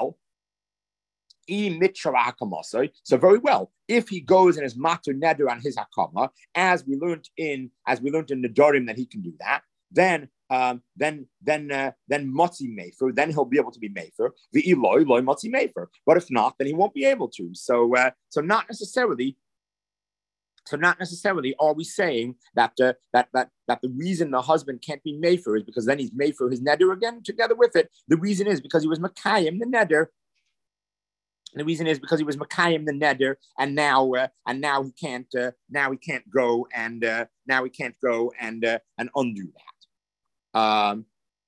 S1: So very well, if he goes and is matur neder on his hakama, as we learned in Nedarim that he can do that, then motzi mefer, then he'll be able to be mefer. V'iloi loy motzi mefer. But if not, then he won't be able to. So not necessarily are we saying that the reason the husband can't be mefer is because then he's mefer his neder again. Together with it, the reason is because he was makayim the neder. And the reason is because he was makayim the neder, and now he can't go and undo that.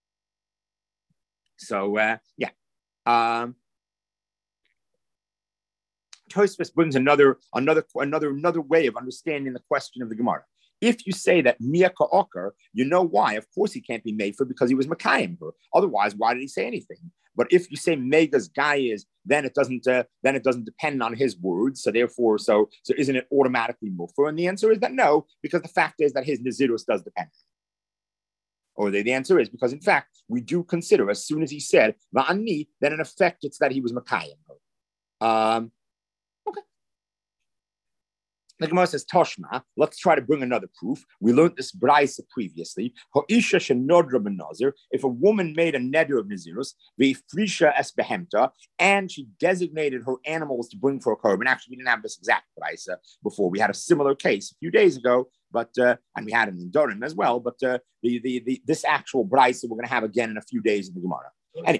S1: Tosfos brings another way of understanding the question of the Gemara. If you say that Miyaka Okar, you know why? Of course he can't be made for because he was makayim her. Otherwise, why did he say anything? But if you say Mega's guy is, then it doesn't depend on his words. So therefore, so isn't it automatically mufer? And the answer is that no, because the fact is that his nazirus does depend. Or the answer is because in fact we do consider as soon as he said va'ani, then in effect it's that he was makayim her. Okay. The Gemara says, Toshma, let's try to bring another proof. We learned this brayse previously. If a woman made a neder of Nazirus, ve'frisha es behemta, and she designated her animals to bring for a korban. Actually, we didn't have this exact brayse before. We had a similar case a few days ago, but and we had it in Dorim as well. But this actual brayse we're going to have again in a few days in the Gemara. Anyway,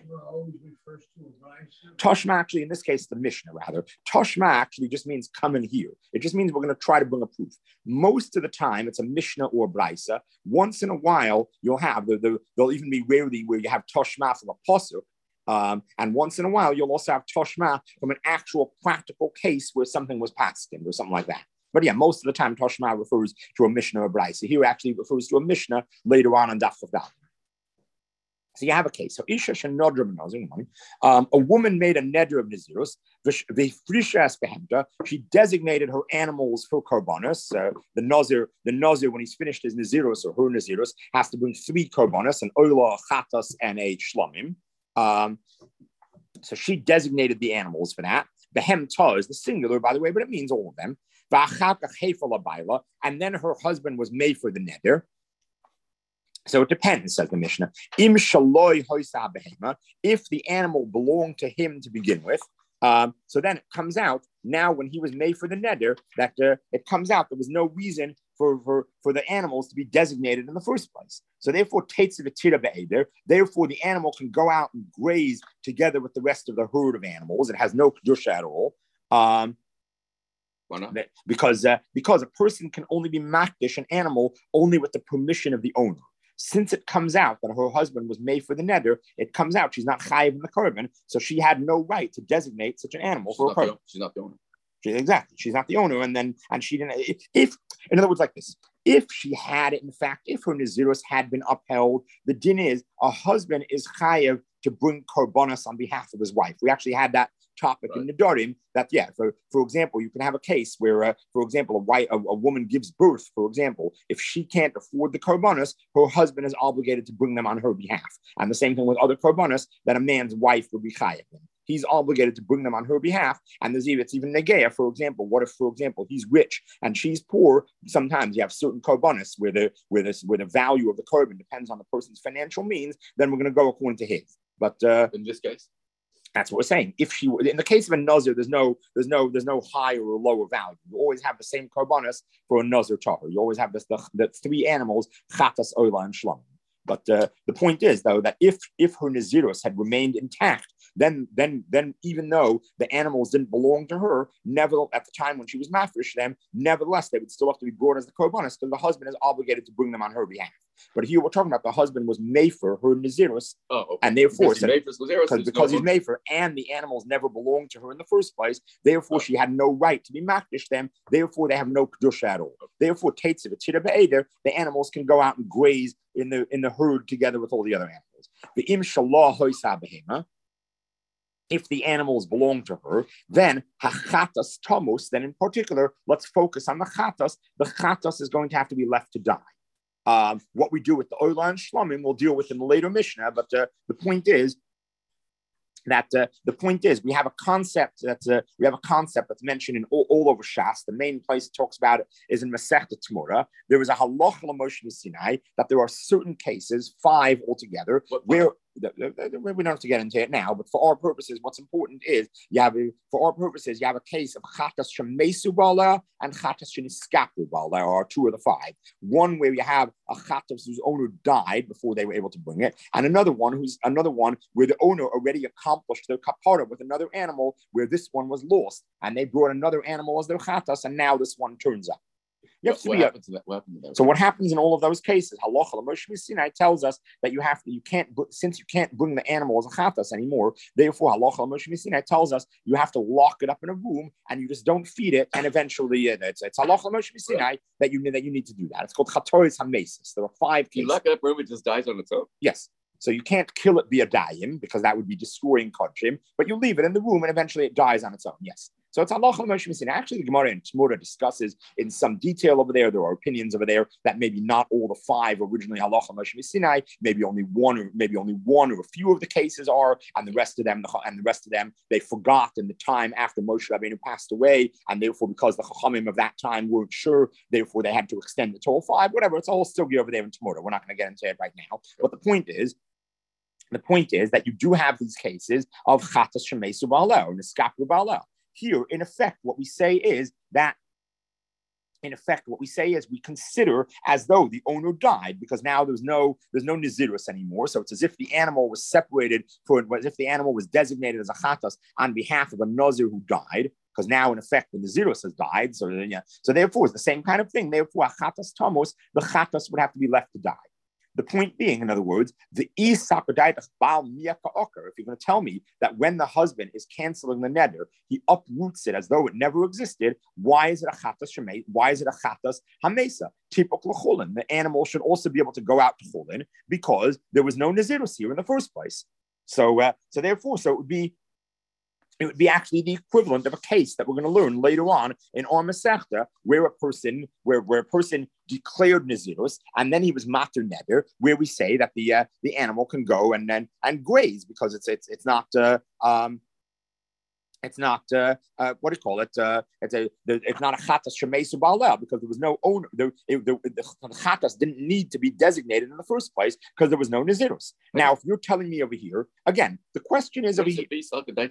S1: Toshma actually, in this case, the Mishnah rather. Toshma actually just means come in here. It just means we're going to try to bring a proof. Most of the time, it's a Mishnah or a Brisa. Once in a while, you'll have there'll even be rarely where you have Toshma from a pasuk, and once in a while, you'll also have Toshma from an actual practical case where something was passed in or something like that. But yeah, most of the time, Toshma refers to a Mishnah or a Brisa. Here, actually refers to a Mishnah later on Daf Chav Daled. So you have a case. So Isha Shenodra a woman made a neder of Nazirus. She designated her animals for korbanos. The Nazir, when he's finished his Nazirus or her Nazirus, has to bring 3 korbanos, an oila, chatas, and a shlomim. So she designated the animals for that. Behem ta is the singular, by the way, but it means all of them. And then her husband was made for the neder. So it depends, says the Mishnah. If the animal belonged to him to begin with, so then it comes out now when he was made for the neder that it comes out there was no reason for the animals to be designated in the first place. So therefore, therefore the animal can go out and graze together with the rest of the herd of animals. It has no kedusha at all. Why not? Because a person can only be makdish an animal only with the permission of the owner. Since it comes out that her husband was made for the neder, it comes out she's not chayiv in the korban, so she had no right to designate such an animal for a korban.
S4: She's not the owner.
S1: Exactly, she's not the owner, and she didn't. If in other words, like this, if she had it, in fact, if her nazirus had been upheld, the din is a husband is chayiv to bring korbanos on behalf of his wife. We actually had that topic in Nedarim that, for example, you can have a case where, for example, a woman gives birth, for example, if she can't afford the korbanos, her husband is obligated to bring them on her behalf. And the same thing with other korbanos that a man's wife would be chayav. He's obligated to bring them on her behalf. And it's even negeya, for example. What if, for example, he's rich and she's poor? Sometimes you have certain korbanos where the value of the korban depends on the person's financial means. Then we're going to go according to his. But
S4: in this case,
S1: that's what we're saying. If she, in the case of a nazir, there's no higher or lower value. You always have the same korbanos for a nazir tahor. You always have the 3 animals, chatas, oila, and shlamim. But the point is, though, that if her nazirus had remained intact, then even though the animals didn't belong to her, never at the time when she was mafresh them, nevertheless they would still have to be brought as the korbanos because the husband is obligated to bring them on her behalf. But here we're talking about the husband was mefer her nazirus, and therefore because he's mefer and the animals never belonged to her in the first place, therefore she had no right to be makdish them. Therefore they have no kedusha at all. Therefore teitziv tira be'eder, the animals can go out and graze in the herd together with all the other animals. The im shalah hoisa behema. If the animals belong to her, then hachatas tamus. Then in particular, let's focus on the chatas. The chatas is going to have to be left to die. What we do with the oila and shlomim, we'll deal with in the later Mishnah. But the point is that we have a concept that's mentioned in all over Shas. The main place it talks about it is in Masechta Tmura. There is a halacha l'Moshe Sinai that there are certain cases, 5 altogether, where we don't have to get into it now, but for our purposes, what's important is you have a case of chatas shemesu bala and chatas sheniskapu bala. There are 2 of the 5. One where you have a chatas whose owner died before they were able to bring it, and another one where the owner already accomplished their kapara with another animal, where this one was lost, and they brought another animal as their chatas, and now this one turns up. What happens to that? So what happens in all of those cases? Halacha l'Moshe Sinai tells us that since you can't bring the animal as a chatas anymore. Therefore, halacha l'Moshe Sinai tells us you have to lock it up in a room and you just don't feed it. And eventually, it's halacha l'Moshe Sinai that you need to do that. It's called chatoris hamesis. There are 5 cases.
S4: You lock it up in a room, it just dies on its own.
S1: Yes. So you can't kill it via dayim because that would be destroying kodshim, but you leave it in the room and eventually it dies on its own. Yes. So it's halacha l'Moshe Sinai. Actually, the Gemara in Tmura discusses in some detail over there. There are opinions over there that maybe not all the 5 originally halacha l'Moshe Sinai. Maybe only one or a few of the cases are, and the rest of them they forgot in the time after Moshe Rabbeinu passed away, and therefore because the chachamim of that time weren't sure, therefore they had to extend it to all 5. Whatever, it's all still over there in Tmura. We're not going to get into it right now. But the point is that you do have these cases of chatas shemesu ba'aleh or niskapu ba'aleh. Here, in effect, what we say is we consider as though the owner died because now there's no nazirus anymore. So it's as if the animal was separated as if the animal was designated as a chatas on behalf of a nazir who died. Because now, in effect, the nazirus has died. So therefore, it's the same kind of thing. Therefore, a chatas tamos, the chatas would have to be left to die. The point being, in other words, the if you're going to tell me that when the husband is canceling the neder, he uproots it as though it never existed, why is it a chatas shemay? Why is it a chatas hamesa? Tipok l'chulin. The animal should also be able to go out to chulin because there was no nazirus here in the first place. So therefore, it would be actually the equivalent of a case that we're going to learn later on in our Masechta, where a person declared Nazirus, and then he was mater neder, where we say that the animal can go and graze because it's not what do you call it? It's not a chatas shemesu ba'alel because there was no owner. The chatas didn't need to be designated in the first place because there was no nazirus. Now, if you're telling me over here again, the question is over here, that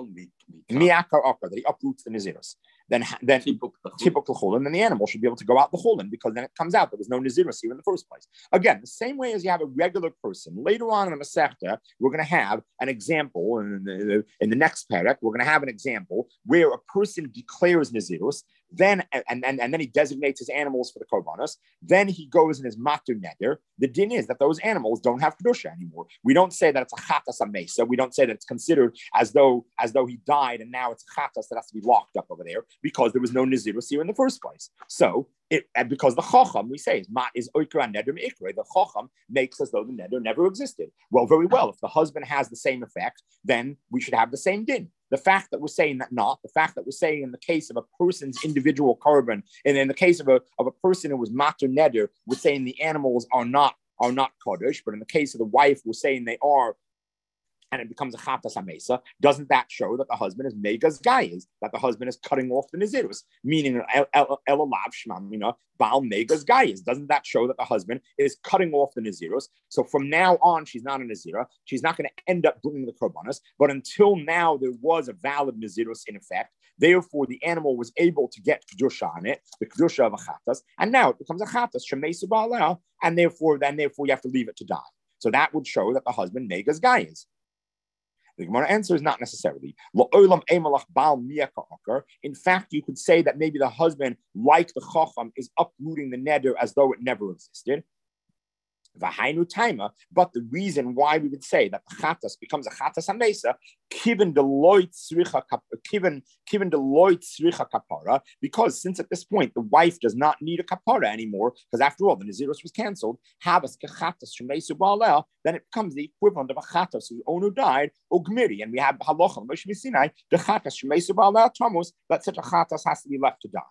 S1: he uproots the nazirus. Then typical cholin, then the animal should be able to go out the cholin because then it comes out there was no nazirus here in the first place. Again, the same way as you have a regular person. Later on in the Masechta, we're going to have an example in the next parak. We're going to have an example where a person declares nazirus, then and then he designates his animals for the korbanos. Then he goes in his matur neder. The din is that those animals don't have kedusha anymore. We don't say that it's a chatas amesa. We don't say that it's considered as though he died and now it's a chatas that has to be locked up over there because there was no nazirus here in the first place. So because the chacham we say is oikra neder meikra. The chacham makes as though the neder never existed. Well, very well. If the husband has the same effect, then we should have the same din. The fact that we're saying that not, the fact that we're saying in the case of a person's individual korban, and in the case of a person who was matur neder, we're saying the animals are not kodesh, but in the case of the wife, we're saying they are, and it becomes a chatas hamesa. Doesn't that show that the husband is megas gayas, that the husband is cutting off the nazirus, meaning elalav shmamina bal megas gayas? Doesn't that show that the husband is cutting off the nazirus? So from now on, she's not a nazira. She's not going to end up bringing the korbanos. But until now, there was a valid nazirus in effect. Therefore, the animal was able to get kedusha on it, the kedusha of a chatas, and now it becomes a chatas shemesu ba'alel, and therefore you have to leave it to die. So that would show that the husband megas gayas. The Gemara answer is not necessarily. In fact, you could say that maybe the husband, like the chacham, is uprooting the neder as though it never existed. But the reason why we would say that the chatas becomes a chatas hamesa, kiven deloit tzricha kapara, because since at this point the wife does not need a kapara anymore, because after all the nazirus was cancelled, habas kechatas shemesu ba'alel, then it becomes the equivalent of a chatas whose owner died, ogmiri, and we have halacha Moshe Sinai, the chatas shemesu ba'alel tamos, that such a chatas has to be left to die.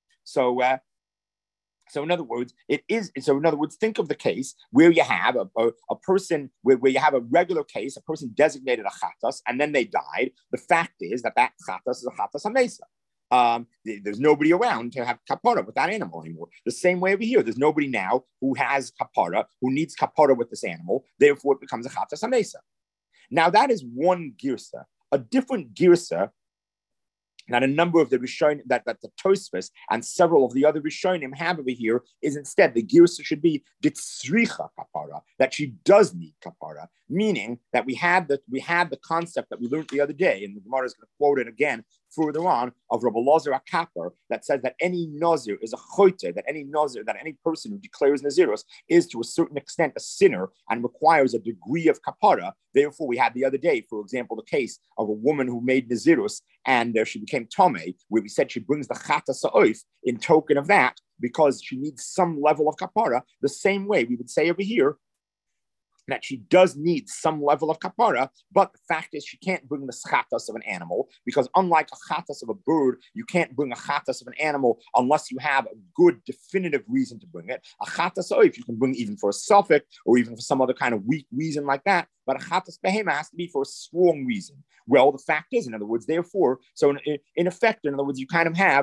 S1: So in other words, think of the case where you have a person, where you have a regular case, a person designated a chatas, and then they died. The fact is that chatas is a chatas hamesa. There's nobody around to have kapara with that animal anymore. The same way over here, there's nobody now who has kapara, who needs kapara with this animal. Therefore, it becomes a chatas hamesa. Now, that is one girsa. A different girsa that a number of the Rishonim, that the Tosfos and several of the other Rishonim have over here is instead the girsa should be ditzricha kapara, that she does need kapara, meaning that we had the concept that we learned the other day, and the Gemara is going to quote it again further on, of Rabbi Lazar HaKapar, that says that any nazir is a chote, that any person who declares nazirus is to a certain extent a sinner and requires a degree of kapara. Therefore, we had the other day, for example, the case of a woman who made nazirus and she became tomei, where we said she brings the chata sa'oif in token of that because she needs some level of kapara. The same way we would say over here that she does need some level of kapara, but the fact is she can't bring the chatas of an animal, because unlike a chatas of a bird, you can't bring a chatas of an animal unless you have a good definitive reason to bring it. A chatas oif you can bring even for a suffix or even for some other kind of weak reason like that, but a chatas behema has to be for a strong reason. Well, the fact is, in other words, therefore, so in effect, in other words, you kind of have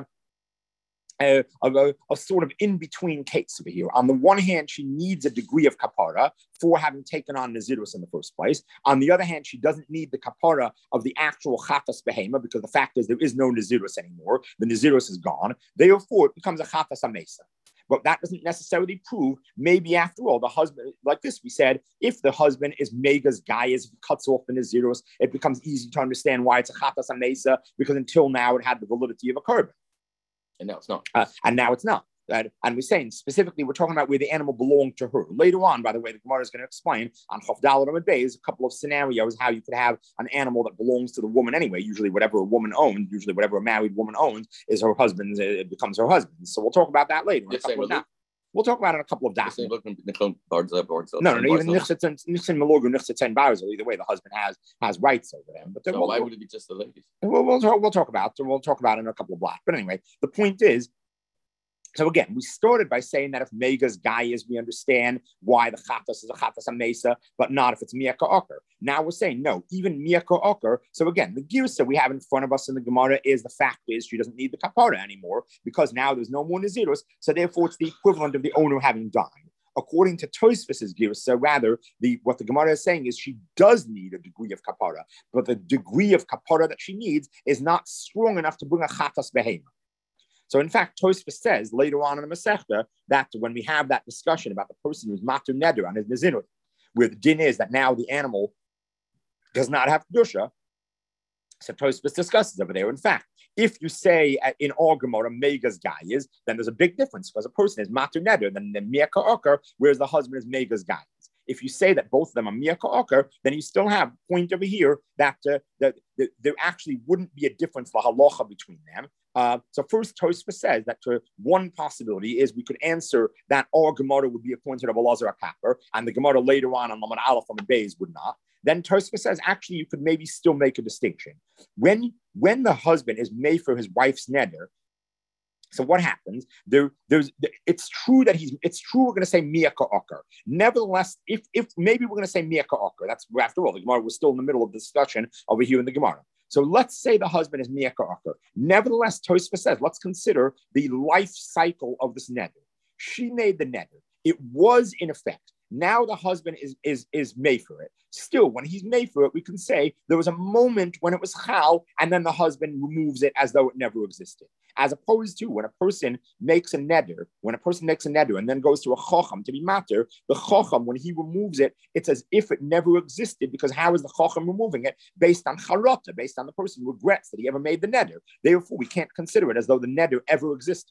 S1: a sort of in-between case over here. On the one hand, she needs a degree of kapara for having taken on nazirus in the first place. On the other hand, she doesn't need the kapara of the actual chatas behema, because the fact is there is no nazirus anymore. The nazirus is gone. Therefore, it becomes a chatas amesa. But that doesn't necessarily prove, maybe after all, the husband, like this, we said, if the husband is megas gayas, if he cuts off the nazirus, it becomes easy to understand why it's a chatas amesa, because until now it had the validity of a korban.
S4: And now it's not.
S1: And now it's not. And we're saying specifically, we're talking about where the animal belonged to her. Later on, by the way, the Gemara is going to explain on Chaf Daled Amud Beis a couple of scenarios how you could have an animal that belongs to the woman anyway. Usually, whatever a woman owns, usually whatever a married woman owns, is her husband's. It becomes her husband's. So we'll talk about that later. We'll talk about it in a couple of days. No, even Nichsin Malog or Nichsin Barzel. Either way, the husband has rights over them. But
S4: so why would it be just the ladies?
S1: We'll talk about it in a couple of blocks. But anyway, the point is. So again, we started by saying that if Mega's guy is, we understand why the Chatas is a Chatas Amesa, but not if it's Miyaka Oker. Now we're saying no, even Miyaka Oker. So again, the Girsa we have in front of us in the Gemara is the fact is she doesn't need the Kapara anymore because now there's no more Nazirus. So therefore, it's the equivalent of the owner having died. According to Tosfos's Girsa, rather, what the Gemara is saying is she does need a degree of Kapara, but the degree of Kapara that she needs is not strong enough to bring a Chatas Behema. So in fact, Tosfos says later on in the Masechta that when we have that discussion about the person who's Matu Neder on his Nezinut, where the din is that now the animal does not have Kedusha, so Tosfos discusses over there. In fact, if you say in our Gemara, Mega's guy is, then there's a big difference because a person is Matu Neder, then the Miaka Oker, whereas the husband is Mega's guy. If you say that both of them are Miaka Oker, then you still have a point over here that there actually wouldn't be a difference for halacha between them. So first, Tosfos says that one possibility is we could answer that our Gemara would be appointed of Elazar HaKapper, and the Gemara later on Laman Aleph on the Beis would not. Then Tosfos says actually you could maybe still make a distinction. When the husband is made for his wife's neder, so what happens? It's true that we're going to say Miyaka Oker. Nevertheless, if maybe we're going to say Miyaka Oker, that's after all, the Gemara was still in the middle of the discussion over here in the Gemara. So let's say the husband is Miyaka Oker. Nevertheless, Tosfos says, let's consider the life cycle of this neder. She made the neder. It was in effect. Now the husband is made for it. Still, when he's made for it, we can say there was a moment when it was chal, and then the husband removes it as though it never existed. As opposed to when a person makes a neder, and then goes to a chocham to be matter, the chocham, when he removes it, it's as if it never existed, because how is the chocham removing it? Based on charata, based on the person regrets that he ever made the neder. Therefore, we can't consider it as though the neder ever existed.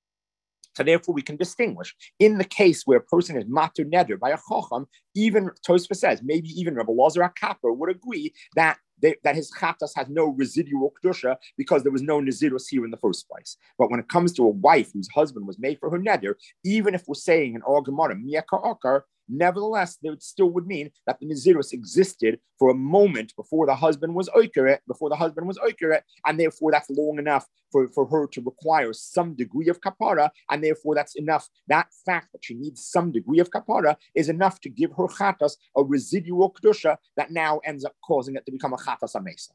S1: So therefore, we can distinguish in the case where a person is matur neder by a chacham. Even Tosfos says, maybe even Rabbi Elazar HaKapper would agree that his chatas has no residual kedusha because there was no nazirus here in the first place. But when it comes to a wife whose husband was made for her neder, even if we're saying in our Gemara miyaka akar, nevertheless, it still would mean that the nazirus existed for a moment before the husband was oikeret, and therefore that's long enough for her to require some degree of kapara, and therefore that's enough. That fact that she needs some degree of kapara is enough to give her chatas a residual kedusha that now ends up causing it to become a chatas amesa.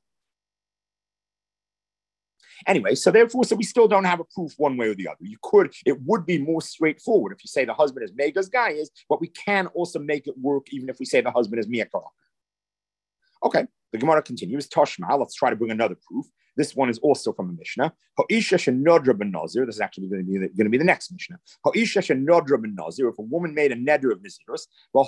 S1: Anyway, so we still don't have a proof one way or the other. It would be more straightforward if you say the husband is Mega's guy is, but we can also make it work even if we say the husband is Miyakah. Okay, the Gemara continues. Toshma, let's try to bring another proof. This one is also from a Mishnah. Ha'isha shenodra ben nazir. This is actually going to be the next Mishnah. Ha'isha shenodra ben nazir. If a woman made a neder of nazirus,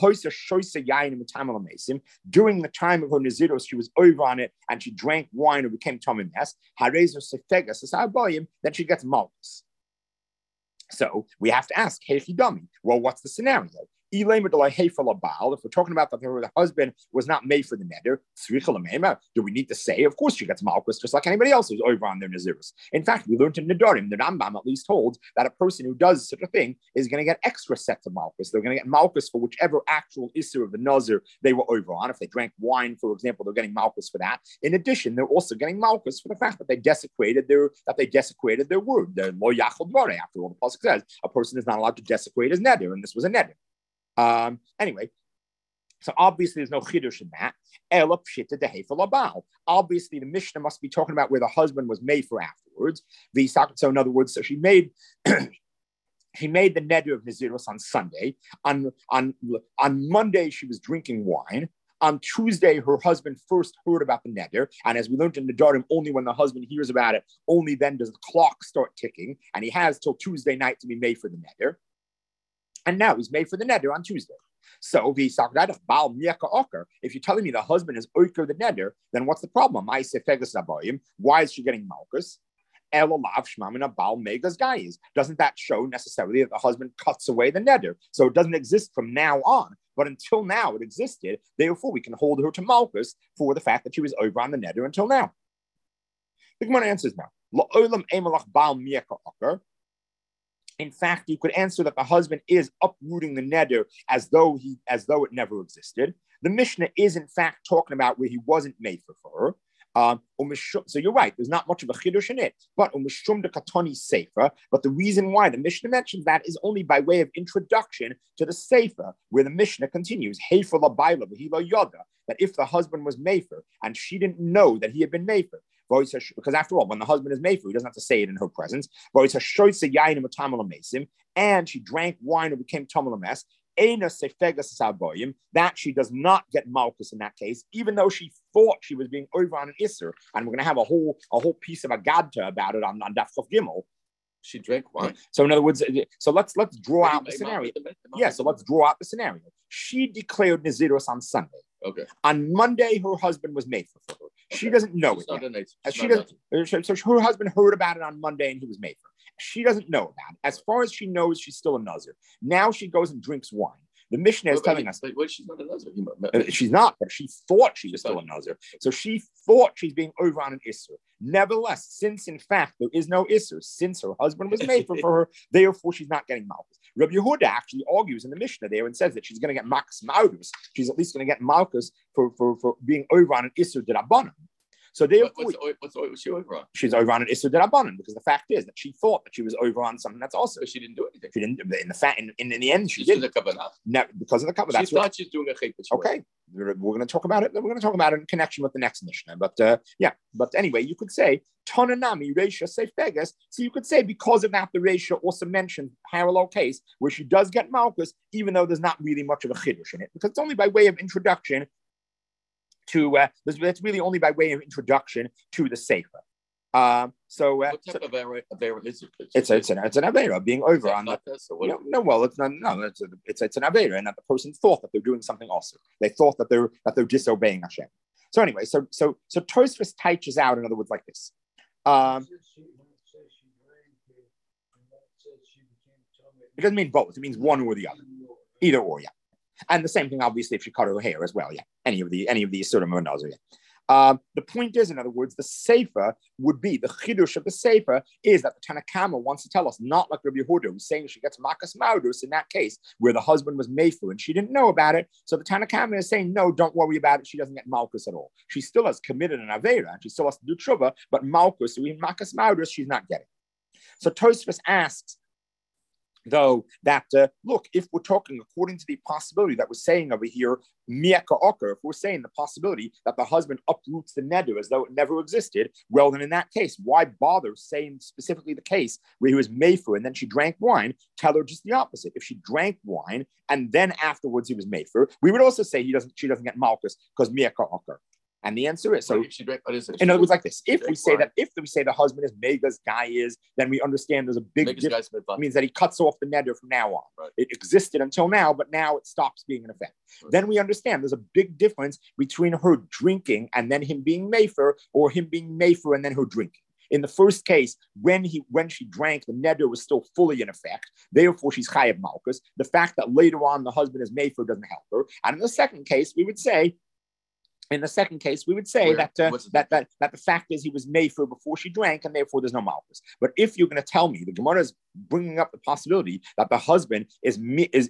S1: during the time of her nazirus, she was over on it and she drank wine or became tamim nes. Then she gets malchus. So we have to ask, well, what's the scenario? If we're talking about that the husband was not made for the neder, do we need to say, of course she gets malchus just like anybody else who's over on their nazirus? In fact, we learned in Nedarim, the Rambam at least holds that a person who does such a thing is going to get extra sets of malchus. They're going to get malchus for whichever actual issur of the nazir they were over on. If they drank wine, for example, they're getting malchus for that. In addition, they're also getting malchus for the fact that they desecrated their word. They're lo yachol dvarei. After all, the pasuk says a person is not allowed to desecrate his neder, and this was a neder. Anyway, so obviously there's no chidush in that. Obviously, the Mishnah must be talking about where the husband was made for afterwards. So in other words, so she made she made the neder of Nazirus on Sunday. On Monday, she was drinking wine. On Tuesday, her husband first heard about the neder, and as we learned in the Nedarim, only when the husband hears about it, only then does the clock start ticking, and he has till Tuesday night to be made for the neder. And now he's made for the neder on Tuesday. So if you're telling me the husband is oiker the neder, then what's the problem? Why is she getting malchus? Doesn't that show necessarily that the husband cuts away the neder? So it doesn't exist from now on. But until now, it existed. Therefore, we can hold her to Malchus for the fact that she was over on the neder until now. The Gemara answers now. In fact, you could answer that the husband is uprooting the neder as though it never existed. The Mishnah is in fact talking about where he wasn't made for her. So you're right. There's not much of a chiddush in it. But de katoni sefer. But the reason why the Mishnah mentions that is only by way of introduction to the sefer, where the Mishnah continues heifer labayla v'hilo yoda, that if the husband was mefer and she didn't know that he had been mefer. Because after all, when the husband is mefer, he doesn't have to say it in her presence. And she drank wine and became tamalames. That she does not get malchus in that case, even though she thought she was being over on an isser. And we're going to have a whole piece of a gadta about it on Daf Chof Gimel.
S4: She drank wine.
S1: So in other words, so let's draw out the scenario. Yeah, so let's draw out the scenario. She declared Naziros on Sunday.
S4: Okay.
S1: On Monday, her husband was made for her. She doesn't know it yet. So her husband heard about it on Monday and he was made for her. She doesn't know about it. As far as she knows, she's still a Nazir. Now she goes and drinks wine. The Mishnah is telling us
S4: she's not a Nazir.
S1: She's not, but she thought she was still a Nazir. So she thought she's being over on an Isser. Nevertheless, since in fact there is no Isser, since her husband was made for her, therefore she's not getting Malchus. Rabbi Yehuda actually argues in the Mishnah there and says that she's going to get Max Maudus. She's at least going to get Malchus for being over on an Isser D'Rabbanan. So therefore,
S4: what's she over on?
S1: She's over on an Isser D'Rabbanan because the fact is that she thought that she was over on something that's also.
S4: But she didn't do anything.
S1: She didn't. In the end, she did. No, because of the kavanah.
S4: She thought she's doing a chayt.
S1: Okay, we're going to talk about it. We're going to talk about it in connection with the next Mishnah. But But anyway, you could say Tananami Reisha Seif Beges. So you could say because of that, the Reisha also mentioned parallel case where she does get Malchus, even though there's not really much of a chiddush in it, because it's only by way of introduction to it's really only by way of introduction to the sefer.
S4: What type of avera is it?
S1: It's an avera being over on that. It's an avera, and that the person thought that they're doing something also. They thought that they're disobeying Hashem. So anyway, so Tosfos teaches out, in other words, like this. It doesn't mean both. It means one or the other, either or. Yeah. And the same thing, obviously, if she cut her hair as well, yeah. Any of these sort of monazir, yeah. The point is, in other words, the sefer would be the chidush of the sefer is that the Tanakama wants to tell us, not like Rabbi Yehuda, who's saying she gets makas maudus in that case where the husband was mefer and she didn't know about it. So the Tanakama is saying, no, don't worry about it. She doesn't get malchus at all. She still has committed an avera and she still has to do tshuva, but malchus, makas maudus, she's not getting. So Tosfos asks, though, that look, if we're talking according to the possibility that we're saying over here, miaka oker, if we're saying the possibility that the husband uproots the neder as though it never existed, well, then in that case, why bother saying specifically the case where he was mefer and then she drank wine? Tell her just the opposite. If she drank wine and then afterwards he was mefer, we would also say she doesn't get malchus because miaka oker. And the answer is, so in other words, like this, if we say the husband is Mega's guy is, then we understand there's a big difference. It means that he cuts off the neder from now on. Right. It existed until now, but now it stops being in effect. Right. Then we understand there's a big difference between her drinking and then him being mefer, or him being mefer and then her drinking. In the first case, when she drank, the neder was still fully in effect. Therefore, she's chayav malchus. The fact that later on the husband is mefer doesn't help her. And in the second case, we would say that the fact is he was mefer before she drank, and therefore there's no malchus. But if you're going to tell me the Gemara is bringing up the possibility that the husband is miyaka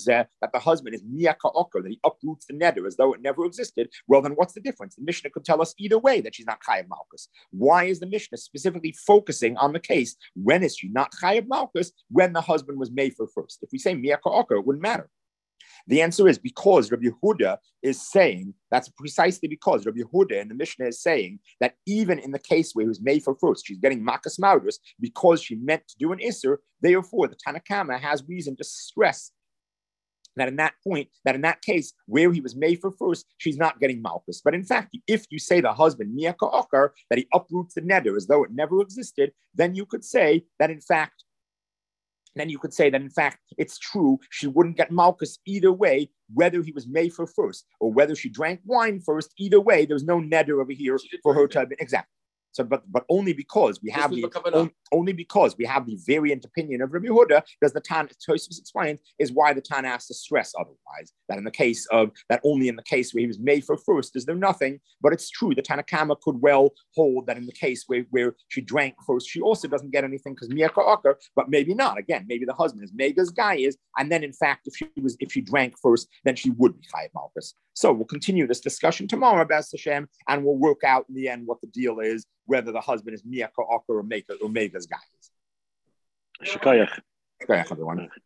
S1: oker, that he uproots the neder as though it never existed, well then what's the difference? The Mishnah could tell us either way that she's not chayav malchus. Why is the Mishnah specifically focusing on the case when is she not chayav malchus when the husband was mefer first? If we say miyaka oker, it wouldn't matter. The answer is because Rabbi Yehuda is saying, that's precisely because Rabbi Yehuda in the Mishnah is saying that even in the case where he was made for first, she's getting makas maudus because she meant to do an isser. Therefore, the Tanakama has reason to stress that in that case, where he was made for first, she's not getting malchus. But in fact, if you say the husband, miyaka oker, that he uproots the neder as though it never existed, then you could say that in fact, it's true, she wouldn't get malchus either way, whether he was mefer first or whether she drank wine first. Either way, there's no neder over here for her to have been. Exactly. So, but only because we have only because we have the variant opinion of Rabbi Yehuda does the Tan Tosfos explains is why the Tan has to stress otherwise that in the case of that only in the case where he was made for first is there nothing. But it's true the Tanakama could well hold that in the case where she drank first, she also doesn't get anything because Miyaka Akar, but maybe not. Again, maybe the husband is Mega's guy is, and then in fact if she drank first, then she would be Chayav Malchus. So we'll continue this discussion tomorrow, B'ez Hashem, and we'll work out in the end what the deal is, whether the husband is Miyaka Akar or Mega's guy is.
S2: Shukayach.
S1: Shukayach, everyone.